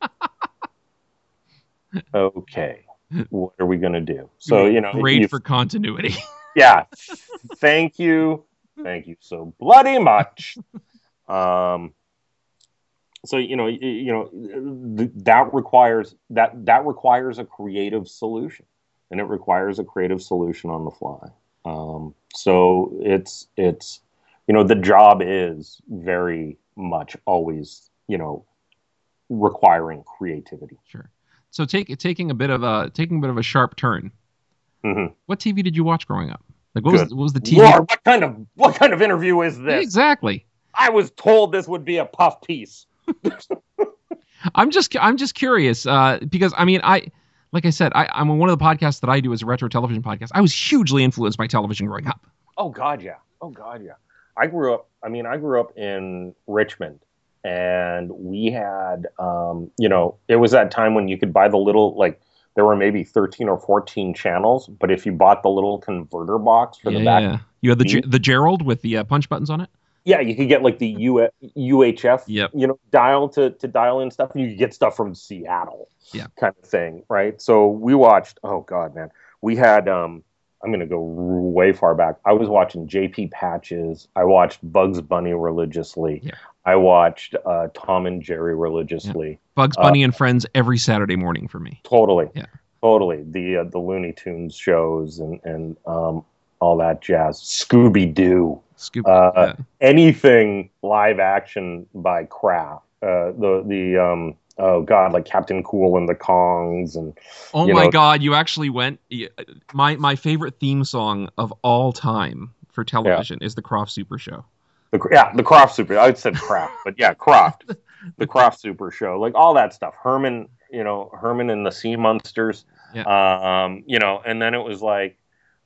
Okay, what are we gonna do? So you know, great you, for continuity. Yeah, thank you, thank you so bloody much. Um, so you know, you, you know, th- that requires that that requires a creative solution, and it requires a creative solution on the fly. Um, so it's it's you know, the job is very much always, you know, requiring creativity. Sure. So take taking a bit of a taking a bit of a sharp turn. Mm-hmm. What T V did you watch growing up? Like what was what was the T V? Lord, what kind of what kind of interview is this? Exactly. I was told this would be a puff piece. I'm just I'm just curious uh, because I mean I like I said I, I'm one of the podcasts that I do is a retro television podcast. I was hugely influenced by television growing up. Oh God, yeah. Oh God, yeah. I grew up. I mean, I grew up in Richmond, and we had, um, you know, it was that time when you could buy the little like there were maybe thirteen or fourteen channels, but if you bought the little converter box for yeah, the back, yeah. You had the G- the Gerald with the uh, punch buttons on it. Yeah, you could get like the U- UHF, yep. you know, dial to, to dial in stuff, and you could get stuff from Seattle, yeah, kind of thing, right? So we watched. Oh God, man, we had. Um, I'm gonna go way far back. I was watching J P Patches. I watched Bugs Bunny religiously. Yeah. I watched uh, Tom and Jerry religiously. Yeah. Bugs Bunny uh, and Friends every Saturday morning for me. Totally. Yeah. Totally. The uh, the Looney Tunes shows and and um, all that jazz. Scooby Doo. Scooby, uh, yeah. Anything live action by Kraft, uh, the the um, oh God, like Captain Cool and the Kongs, and oh you my know, God, you actually went my my favorite theme song of all time for television yeah. is the Croft Super Show. The, yeah, the Croft Super. I said Kraft, but yeah, Croft. The Croft Super Show, like all that stuff. Herman, you know, Herman and the Sea Monsters. Yeah. Um, you know, and then it was like,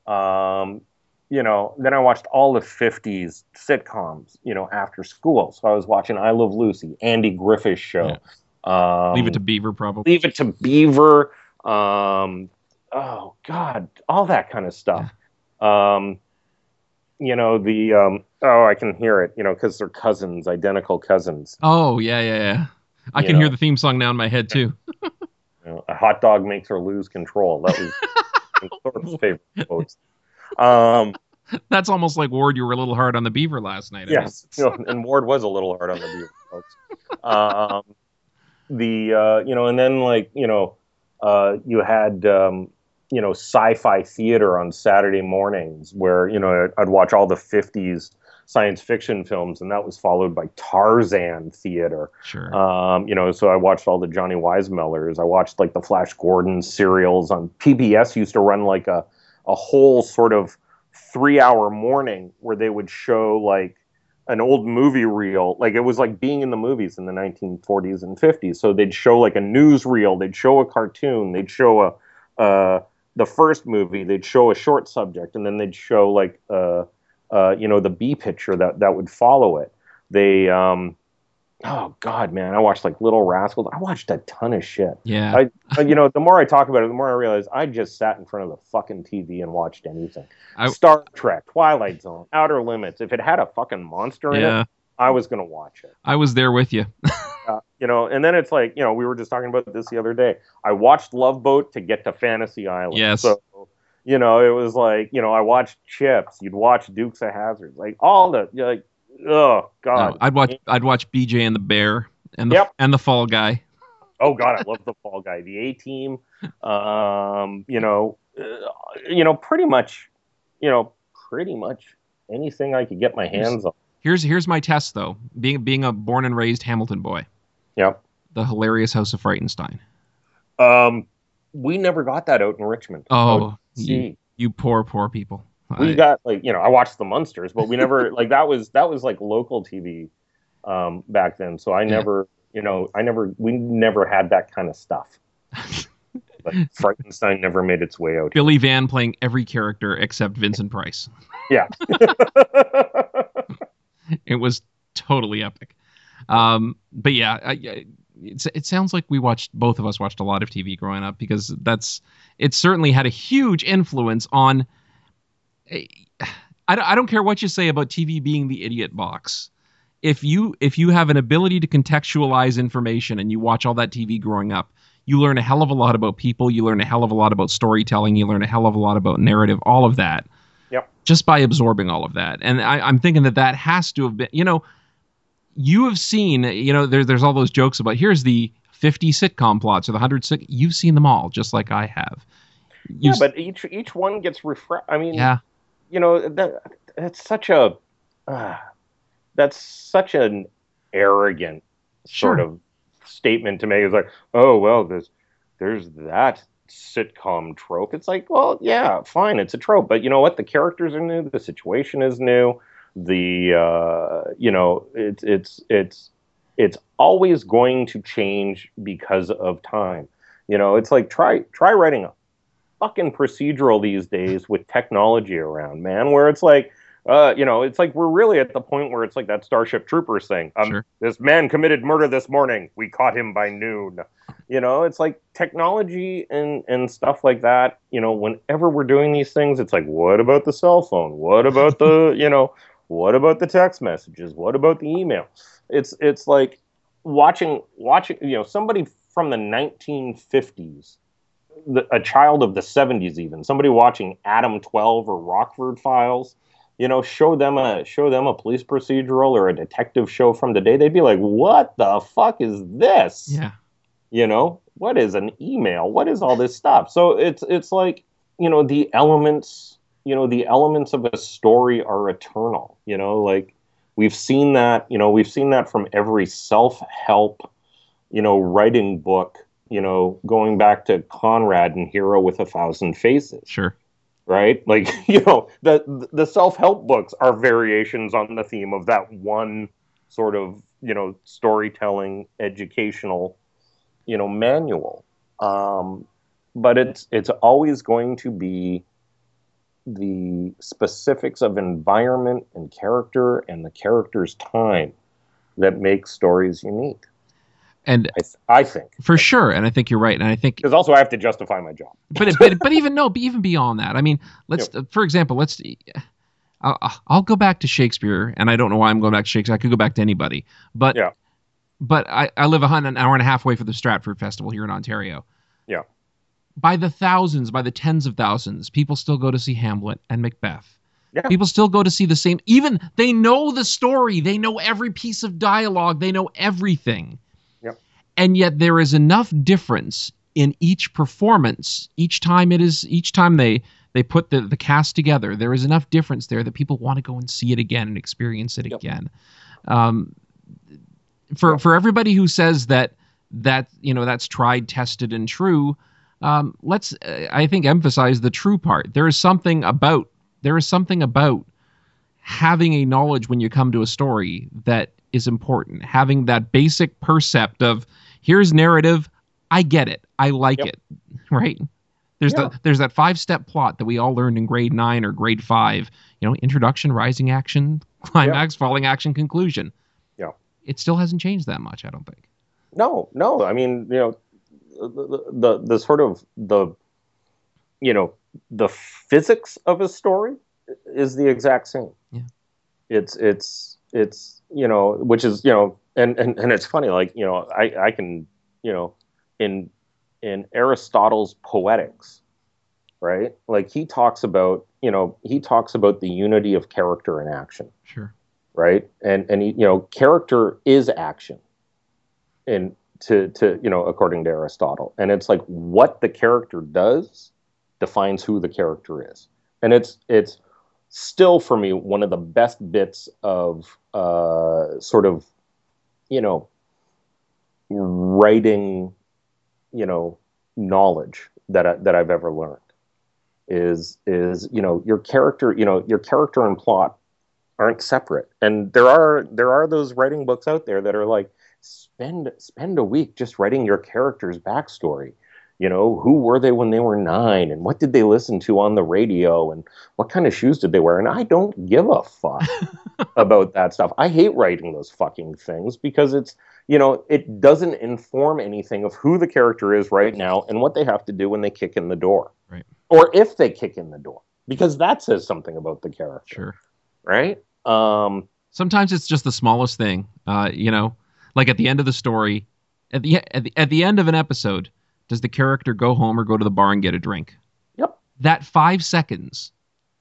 um, you know, then I watched all the fifties sitcoms, you know, after school. So I was watching I Love Lucy, Andy Griffith's Show. Yeah. Um, Leave It to Beaver, probably. Leave It to Beaver. Um, oh God, all that kind of stuff. Yeah. Um, you know, the, um, oh, I can hear it, you know, because they're cousins, identical cousins. Oh, yeah, yeah, yeah. I you can know. hear the theme song now in my head, too. You know, a hot dog makes her lose control. That was Thorpe's favorite quotes. Um, That's almost like, Ward, you were a little hard on the Beaver last night. Yes, you know, and Ward was a little hard on the Beaver, folks. Um, the, uh, you know, and then, like, you know, uh, you had... Um, you know, sci-fi theater on Saturday mornings where, you know, I'd watch all the fifties science fiction films, and that was followed by Tarzan theater. Sure. Um, you know, so I watched all the Johnny Weissmuller's. I watched like the Flash Gordon serials on P B S. Used to run like a, a whole sort of three hour morning where they would show like an old movie reel. Like it was like being in the movies in the nineteen forties and fifties. So they'd show like a news reel. They'd show a cartoon. They'd show a, uh, the first movie, they'd show a short subject, and then they'd show like, uh, uh, you know, the B picture that, that would follow it. They, um, oh God, man, I watched like Little Rascals. I watched a ton of shit. Yeah. I, you know, the more I talk about it, the more I realize I just sat in front of the fucking T V and watched anything. I, Star Trek, Twilight Zone, Outer Limits. If it had a fucking monster in yeah. it, I was going to watch it. I was there with you. uh, you know, and then it's like, you know, we were just talking about this the other day. I watched Love Boat to get to Fantasy Island. Yes. So, you know, it was like, you know, I watched Chips. You'd watch Dukes of Hazzard. Like all the, like, oh God. No, I'd watch, I'd watch B J and the Bear and the, yep. and the Fall Guy. Oh God, I love the Fall Guy. The A-Team. Um, you know, uh, you know, pretty much, you know, pretty much anything I could get my hands on. Here's here's my test though. Being being a born and raised Hamilton boy. Yep. The Hilarious House of Frightenstein. Um, we never got that out in Richmond. Oh, you, you poor poor people. We I, got like you know I watched the Munsters, but we never like that was that was like local T V um, back then. So I never yeah. you know I never we never had that kind of stuff. But Frightenstein never made its way out. Billy Van playing every character except Vincent Price. Yeah. It was totally epic. Um, but yeah, I, it's, it sounds like we watched, both of us watched a lot of T V growing up because that's, it certainly had a huge influence on, I, I don't care what you say about T V being the idiot box. If you, if you have an ability to contextualize information and you watch all that T V growing up, you learn a hell of a lot about people. You learn a hell of a lot about storytelling. You learn a hell of a lot about narrative, all of that. Yep. Just by absorbing all of that. And I, I'm thinking that that has to have been, you know, you have seen, you know, there, there's all those jokes about here's the fifty sitcom plots or the one hundred sitcom. You've seen them all, just like I have. You've yeah, but each each one gets refreshed. I mean, yeah. you know, that that's such a, uh, that's such an arrogant sure. sort of statement to make. It's like, oh, well, there's, there's that sitcom trope. It's like, well, yeah, fine, it's a trope, but you know what? The characters are new, the situation is new, the uh, you know, it's it's it's it's always going to change because of time. You know, it's like try try writing a fucking procedural these days with technology around, man, where it's like, uh, you know, it's like we're really at the point where it's like that Starship Troopers thing. Um, sure. This man committed murder this morning. We caught him by noon. You know, it's like technology and, and stuff like that. You know, whenever we're doing these things, it's like, what about the cell phone? What about the, you know, what about the text messages? What about the email? It's it's like watching watching. You know, somebody from the nineteen fifties. The, a child of the seventies, even somebody watching Adam twelve or Rockford Files, you know, show them a show them a police procedural or a detective show from the day, they'd be like, "What the fuck is this?" Yeah, you know, what is an email? What is all this stuff? So it's it's like, you know, the elements, you know, the elements of a story are eternal. You know, like we've seen that. You know, we've seen that from every self-help, you know, writing book. You know, going back to Conrad and Hero with a Thousand Faces. Sure. right? Like, you know, the the self-help books are variations on the theme of that one sort of, you know, storytelling, educational, you know, manual. Um, but it's it's always going to be the specifics of environment and character and the character's time that makes stories unique. And I, th- I think for sure, and I think you're right, and I think because also I have to justify my job. But but but even no, but even beyond that, I mean, let's yep. for example, let's. I'll, I'll go back to Shakespeare, and I don't know why I'm going back to Shakespeare. I could go back to anybody, but yeah. But I, I live a an hour and a half away from the Stratford Festival here in Ontario. Yeah. By the thousands, by the tens of thousands, people still go to see Hamlet and Macbeth. Yeah. People still go to see the same. Even they know the story. They know every piece of dialogue. They know everything. Yeah. And yet there is enough difference in each performance. Each time it is. Each time they they put the, the cast together, there is enough difference there that people want to go and see it again and experience it yep. again. Um, for yep. for everybody who says that that you know that's tried, tested, and true. Um, let's, uh, I think, emphasize the true part. There is something about, there is something about having a knowledge when you come to a story that is important. Having that basic percept of, here's narrative, I get it, I like yep. it, right? There's yeah. the there's that five-step plot that we all learned in grade nine or grade five. You know, introduction, rising action, climax, yep. falling action, conclusion. Yeah, it still hasn't changed that much, I don't think. No, no, I mean, you know. The, the the sort of the you know the physics of a story is the exact same. Yeah. It's it's it's you know which is you know and, and, and it's funny, like you know I, I can you know in in Aristotle's Poetics, right? Like he talks about you know he talks about the unity of character and action. Sure. Right? And and he, you know character is action. And To, to you know, according to Aristotle, and it's like what the character does defines who the character is, and it's it's still for me one of the best bits of uh, sort of you know writing you know knowledge that I, that I've ever learned is is you know your character you know your character and plot aren't separate, and there are there are those writing books out there that are like. Spend spend a week just writing your character's backstory. You know, who were they when they were nine, and what did they listen to on the radio, and what kind of shoes did they wear? And I don't give a fuck about that stuff. I hate writing those fucking things because it's, you know, it doesn't inform anything of who the character is right now and what they have to do when they kick in the door. Right. Or if they kick in the door, because that says something about the character. Sure. Right? Um, Sometimes it's just the smallest thing, uh, you know. Like at the end of the story, at the, at the at the end of an episode, does the character go home or go to the bar and get a drink? Yep. That five seconds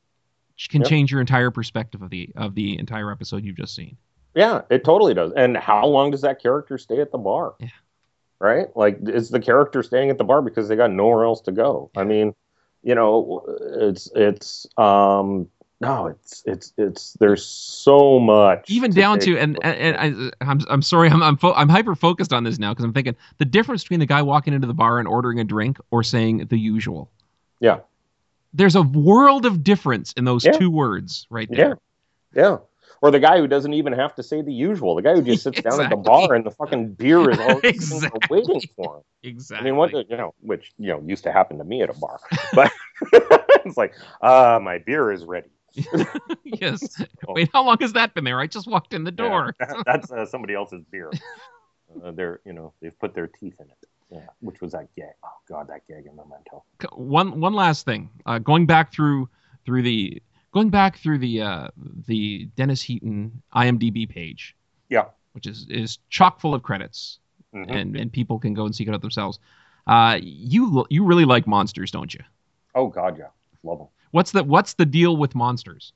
can yep. change your entire perspective of the of the entire episode you've just seen. Yeah, it totally does. And how long does that character stay at the bar? Yeah. Right? Like, is the character staying at the bar because they got nowhere else to go? I mean, you know, it's it's um. No, it's it's it's. There's so much. Even to down to and and, and I, I'm I'm sorry, I'm I'm fo- I'm hyper focused on this now because I'm thinking the difference between the guy walking into the bar and ordering a drink or saying the usual. Yeah. There's a world of difference in those yeah. two words right there. Yeah. Yeah. Or the guy who doesn't even have to say the usual. The guy who just sits exactly. down at the bar and the fucking beer is already exactly. waiting for him. Exactly. I mean, what you know, which you know used to happen to me at a bar, but it's like, ah, uh, my beer is ready. Yes. Wait, how long has that been there? I just walked in the door. Yeah, that, that's uh, somebody else's beer. Uh, they're, you know, they've put their teeth in it. Yeah, which was that gag. Oh God, that gag in Memento. One one last thing. Uh, going back through through the going back through the uh, the Dennis Heaton I M D B page. Yeah. Which is is chock full of credits, mm-hmm. and and people can go and seek it out themselves. Uh, you you really like monsters, don't you? Oh God, yeah, love them. What's the What's the deal with monsters?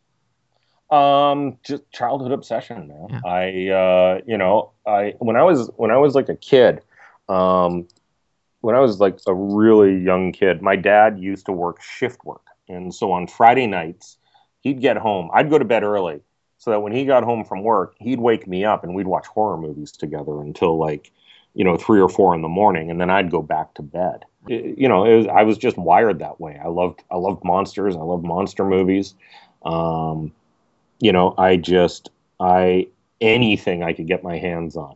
Um, just childhood obsession, man. Yeah. I, uh, you know, I when I was when I was like a kid, um, when I was like a really young kid, my dad used to work shift work, and so on Friday nights, he'd get home. I'd go to bed early, so that when he got home from work, he'd wake me up, and we'd watch horror movies together until like, you know, three or four in the morning, and then I'd go back to bed. it, you know, it was, I was just wired that way. I loved, I loved monsters. I loved monster movies. Um, you know, I just, I, anything I could get my hands on,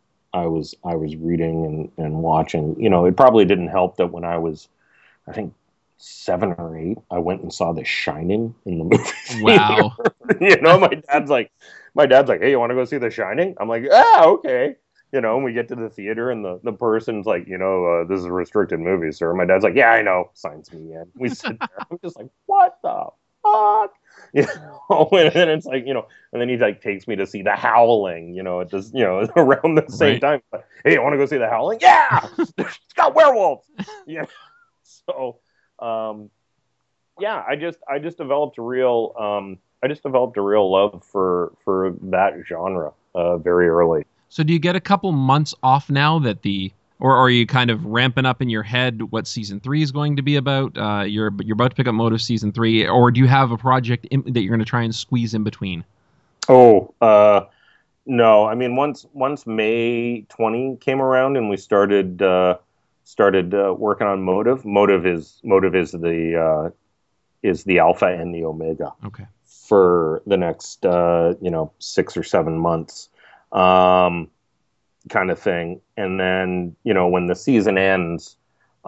I was, I was reading and, and watching. You know, it probably didn't help that when I was, I think, seven or eight, I went and saw The Shining in the movie. Wow. You know, my dad's like, my dad's like, hey, you want to go see The Shining? I'm like, ah, okay. You know, and we get to the theater, and the, the person's like, you know, uh, this is a restricted movie, sir. My dad's like, yeah, I know. Signs me in. We sit there. I'm just like, what the fuck? You know, and then it's like, you know, and then he like takes me to see The Howling, you know, it just, you know, around the same Right. time. Like, hey, you want to go see The Howling? Yeah, it's got werewolves. Yeah. So, um, yeah, I just, I just developed a real, um, I just developed a real love for, for that genre, uh, very early. So do you get a couple months off now that the, or, or are you kind of ramping up in your head what season three is going to be about? Uh, you're you're about to pick up Motive season three, or do you have a project in, that you're going to try and squeeze in between? Oh, uh, no, I mean, once, once May twentieth came around and we started, uh, started, uh, working on Motive, Motive is, Motive is the, uh, is the alpha and the omega Okay. for the next, uh, you know, six or seven months. Um, kind of thing. And then, you know, when the season ends,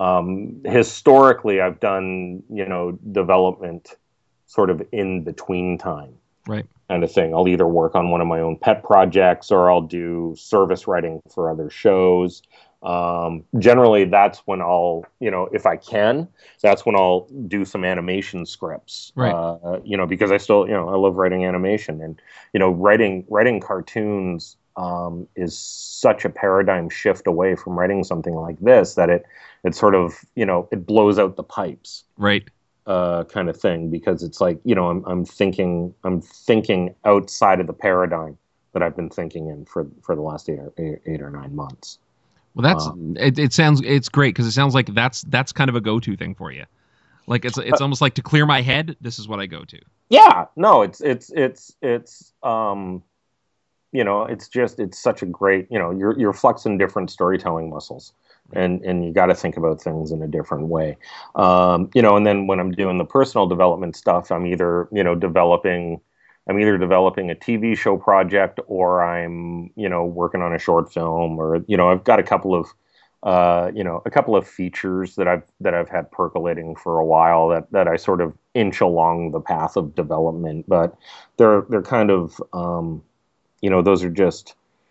um, historically, I've done, you know, development sort of in between time. Right. Kind of thing. I'll either work on one of my own pet projects or I'll do service writing for other shows. Um, generally, that's when I'll, you know, if I can, that's when I'll do some animation scripts. Right. Uh, you know, because I still, you know, I love writing animation, and you know, writing writing cartoons um, is such a paradigm shift away from writing something like this that it it sort of, you know, it blows out the pipes. Right. Uh, kind of thing, because it's like, you know, I'm I'm thinking I'm thinking outside of the paradigm that I've been thinking in for for the last eight or eight, eight or nine months. Well, that's Um, it. It sounds it's great because it sounds like that's that's kind of a go-to thing for you. Like it's it's almost like to clear my head. This is what I go to. yeah, no, it's it's it's it's um, you know, it's just it's such a great, you know, you're you're flexing different storytelling muscles. And and you got to think about things in a different way, um, you know. And then when I'm doing the personal development stuff, I'm either you know developing, I'm either developing a T V show project, or I'm you know working on a short film, or you know I've got a couple of uh, you know a couple of features that I've that I've had percolating for a while that that I sort of inch along the path of development, but they're they're kind of um, you know those are just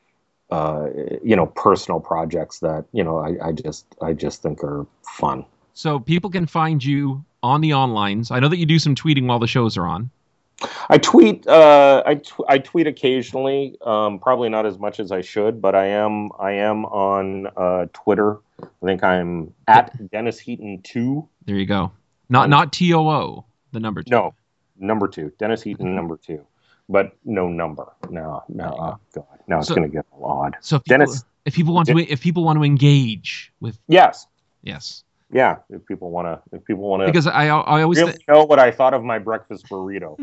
uh, you know, personal projects that, you know, I, I just, I just think are fun. So people can find you on the onlines. I know that you do some tweeting while the shows are on. I tweet, uh, I, tw- I tweet occasionally, um, probably not as much as I should, but I am, I am on, uh, Twitter. I think I'm at Dennis Heaton two. There you go. Not, um, not T O O, the number two. No, number two, Dennis Heaton, number two. But no number. No, no. Oh God, now it's so, going to get odd. So, if people, Dennis, if people want to, if people want to engage with, yes, yes, yeah. If people want to, if people want to, because I, I always really th- know what I thought of my breakfast burrito.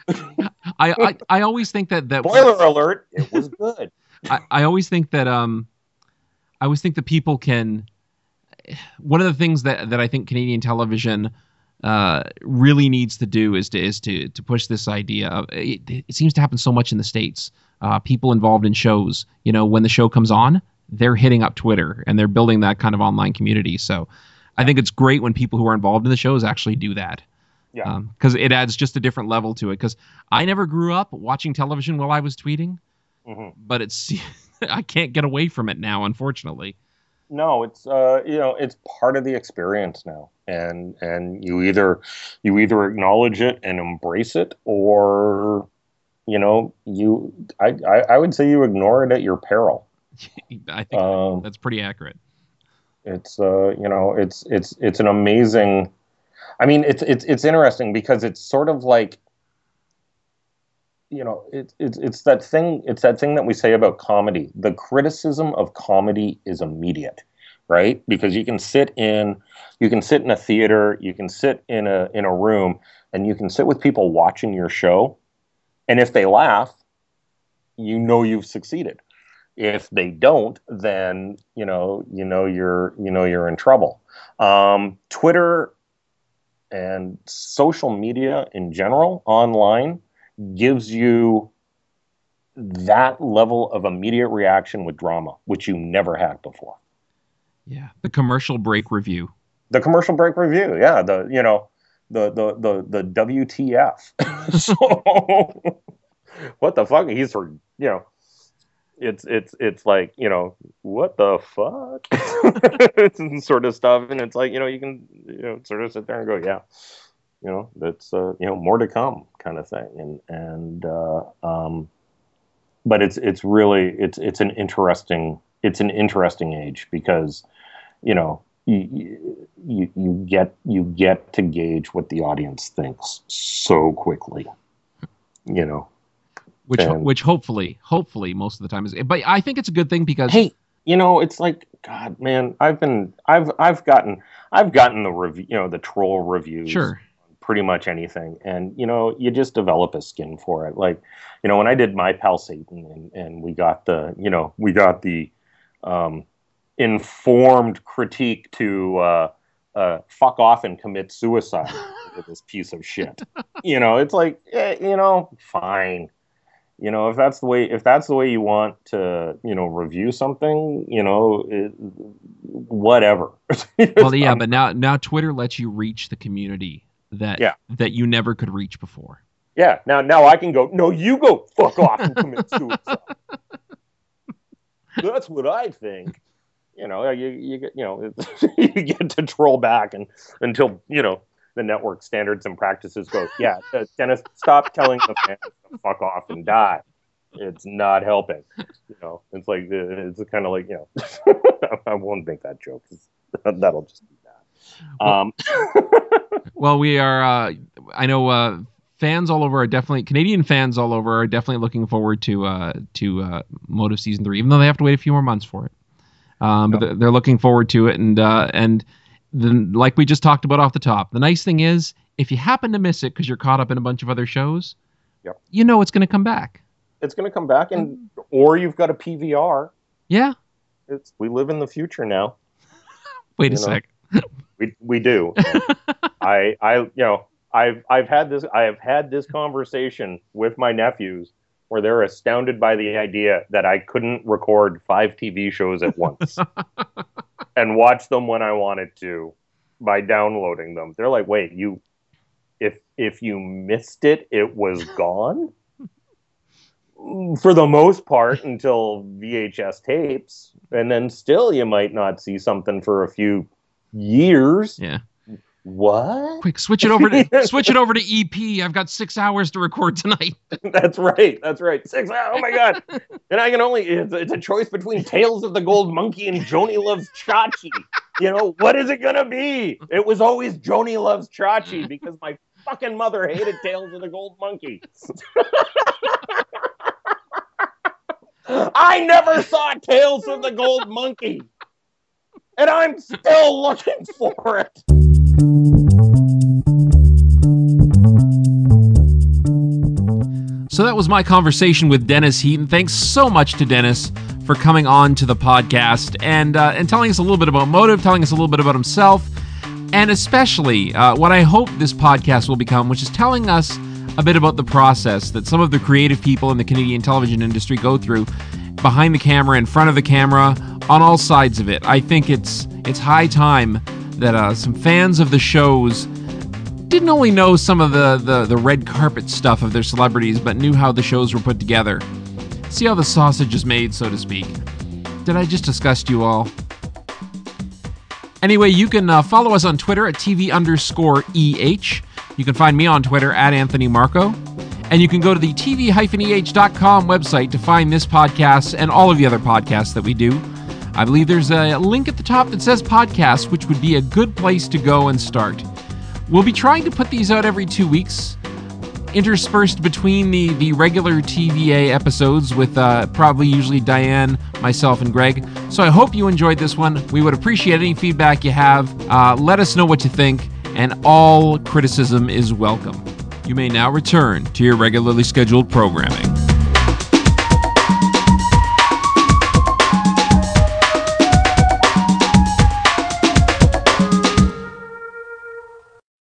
I, I, I always think that that spoiler alert, it was good. I, I always think that um, I always think that people can. One of the things that that I think Canadian television uh really needs to do is to is to to push this idea of it, it seems to happen so much in the States. Uh people involved in shows, you know, when the show comes on, they're hitting up Twitter and they're building that kind of online community. So I think it's great when people who are involved in the shows actually do that. Yeah. Um, because it adds just a different level to it. Because I never grew up watching television while I was tweeting, mm-hmm. but it's I can't get away from it now, unfortunately. No, it's uh, you know, it's part of the experience now, and and you either you either acknowledge it and embrace it, or you know, you I I, I would say you ignore it at your peril. I think um, that's pretty accurate. It's uh, you know, it's it's it's an amazing. I mean, it's it's it's interesting because it's sort of like, you know, it's it's it's that thing. It's that thing that we say about comedy. The criticism of comedy is immediate, right? Because you can sit in, you can sit in a theater, you can sit in a in a room, and you can sit with people watching your show, and if they laugh, you know you've succeeded. If they don't, then you know, you know, you're, you know, you're in trouble. Um, Twitter and social media in general, online, gives you that level of immediate reaction with drama, which you never had before. Yeah, the commercial break review. The commercial break review, yeah. The you know, the the the the W T F. So, what the fuck? He's you know. It's it's it's like, you know, what the fuck? It's sort of stuff, and it's like, you know, you can, you know, sort of sit there and go, yeah, you know, that's uh, you know, more to come, kind of thing, and and uh, um, but it's it's really it's it's an interesting it's an interesting age because, you know, you you you get you get to gauge what the audience thinks so quickly, you know. Which, and, which hopefully, hopefully, most of the time is. But I think it's a good thing because, hey, you know, it's like, God, man, I've been, I've, I've gotten, I've gotten the review, you know, the troll reviews, sure, on pretty much anything, and you know, you just develop a skin for it. Like, you know, when I did My Pal Satan, and, and we got the, you know, we got the um, informed critique to uh, uh, fuck off and commit suicide with this piece of shit. You know, it's like, eh, you know, fine. You know, if that's the way, if that's the way you want to, you know, review something, you know, it, whatever. Well, yeah, but now, now Twitter lets you reach the community that, yeah. that you never could reach before. Yeah. Now, now I can go, no, you go fuck off and commit suicide. That's what I think. You know, you, you get, you know, you get to troll back and until, you know, the network standards and practices go, yeah, Dennis, stop telling the fans to fuck off and die. It's not helping. You know, it's like, it's kind of like, you know, I won't make that joke. That'll just be bad. Um, well, we are, uh, I know uh, fans all over are definitely, Canadian fans all over are definitely looking forward to uh, to uh, Motive Season three, even though they have to wait a few more months for it. Um, but yep. They're looking forward to it. And, uh, and, Then, like we just talked about off the top, the nice thing is, if you happen to miss it because you're caught up in a bunch of other shows, yep. you know it's going to come back. It's going to come back, and or you've got a P V R. Yeah, it's we live in the future now. Wait a know? sec. we we do. I I you know I've I've had this I have had this conversation with my nephews where they're astounded by the idea that I couldn't record five T V shows at once. And watch them when I wanted to by downloading them. They're like, wait, you, if if you missed it, it was gone? For the most part, until V H S tapes. And then still you might not see something for a few years. Yeah. What? Quick, switch it over to switch it over to E P. I've got six hours to record tonight. That's right. That's right. Six hours. Oh my God. And I can only. It's, it's a choice between Tales of the Gold Monkey and Joni Loves Chachi. You know, what is it gonna be? It was always Joni Loves Chachi because my fucking mother hated Tales of the Gold Monkey. I never saw Tales of the Gold Monkey, and I'm still looking for it. So that was my conversation with Dennis Heaton. Thanks so much to Dennis for coming on to the podcast and uh, and telling us a little bit about Motive, telling us a little bit about himself, and especially uh, what I hope this podcast will become, which is telling us a bit about the process that some of the creative people in the Canadian television industry go through behind the camera, in front of the camera, on all sides of it. I think it's it's high time that uh, some fans of the shows didn't only know some of the, the, the red carpet stuff of their celebrities, but knew how the shows were put together. See how the sausage is made, so to speak. Did I just disgust you all? Anyway, you can uh, follow us on Twitter at TV underscore EH. You can find me on Twitter at Anthony Marco. And you can go to the T V E H dot com website to find this podcast and all of the other podcasts that we do. I believe there's a link at the top that says podcast, which would be a good place to go and start. We'll be trying to put these out every two weeks, interspersed between the, the regular T V A episodes with uh, probably usually Diane, myself, and Greg. So I hope you enjoyed this one. We would appreciate any feedback you have. Uh, let us know what you think, and all criticism is welcome. You may now return to your regularly scheduled programming.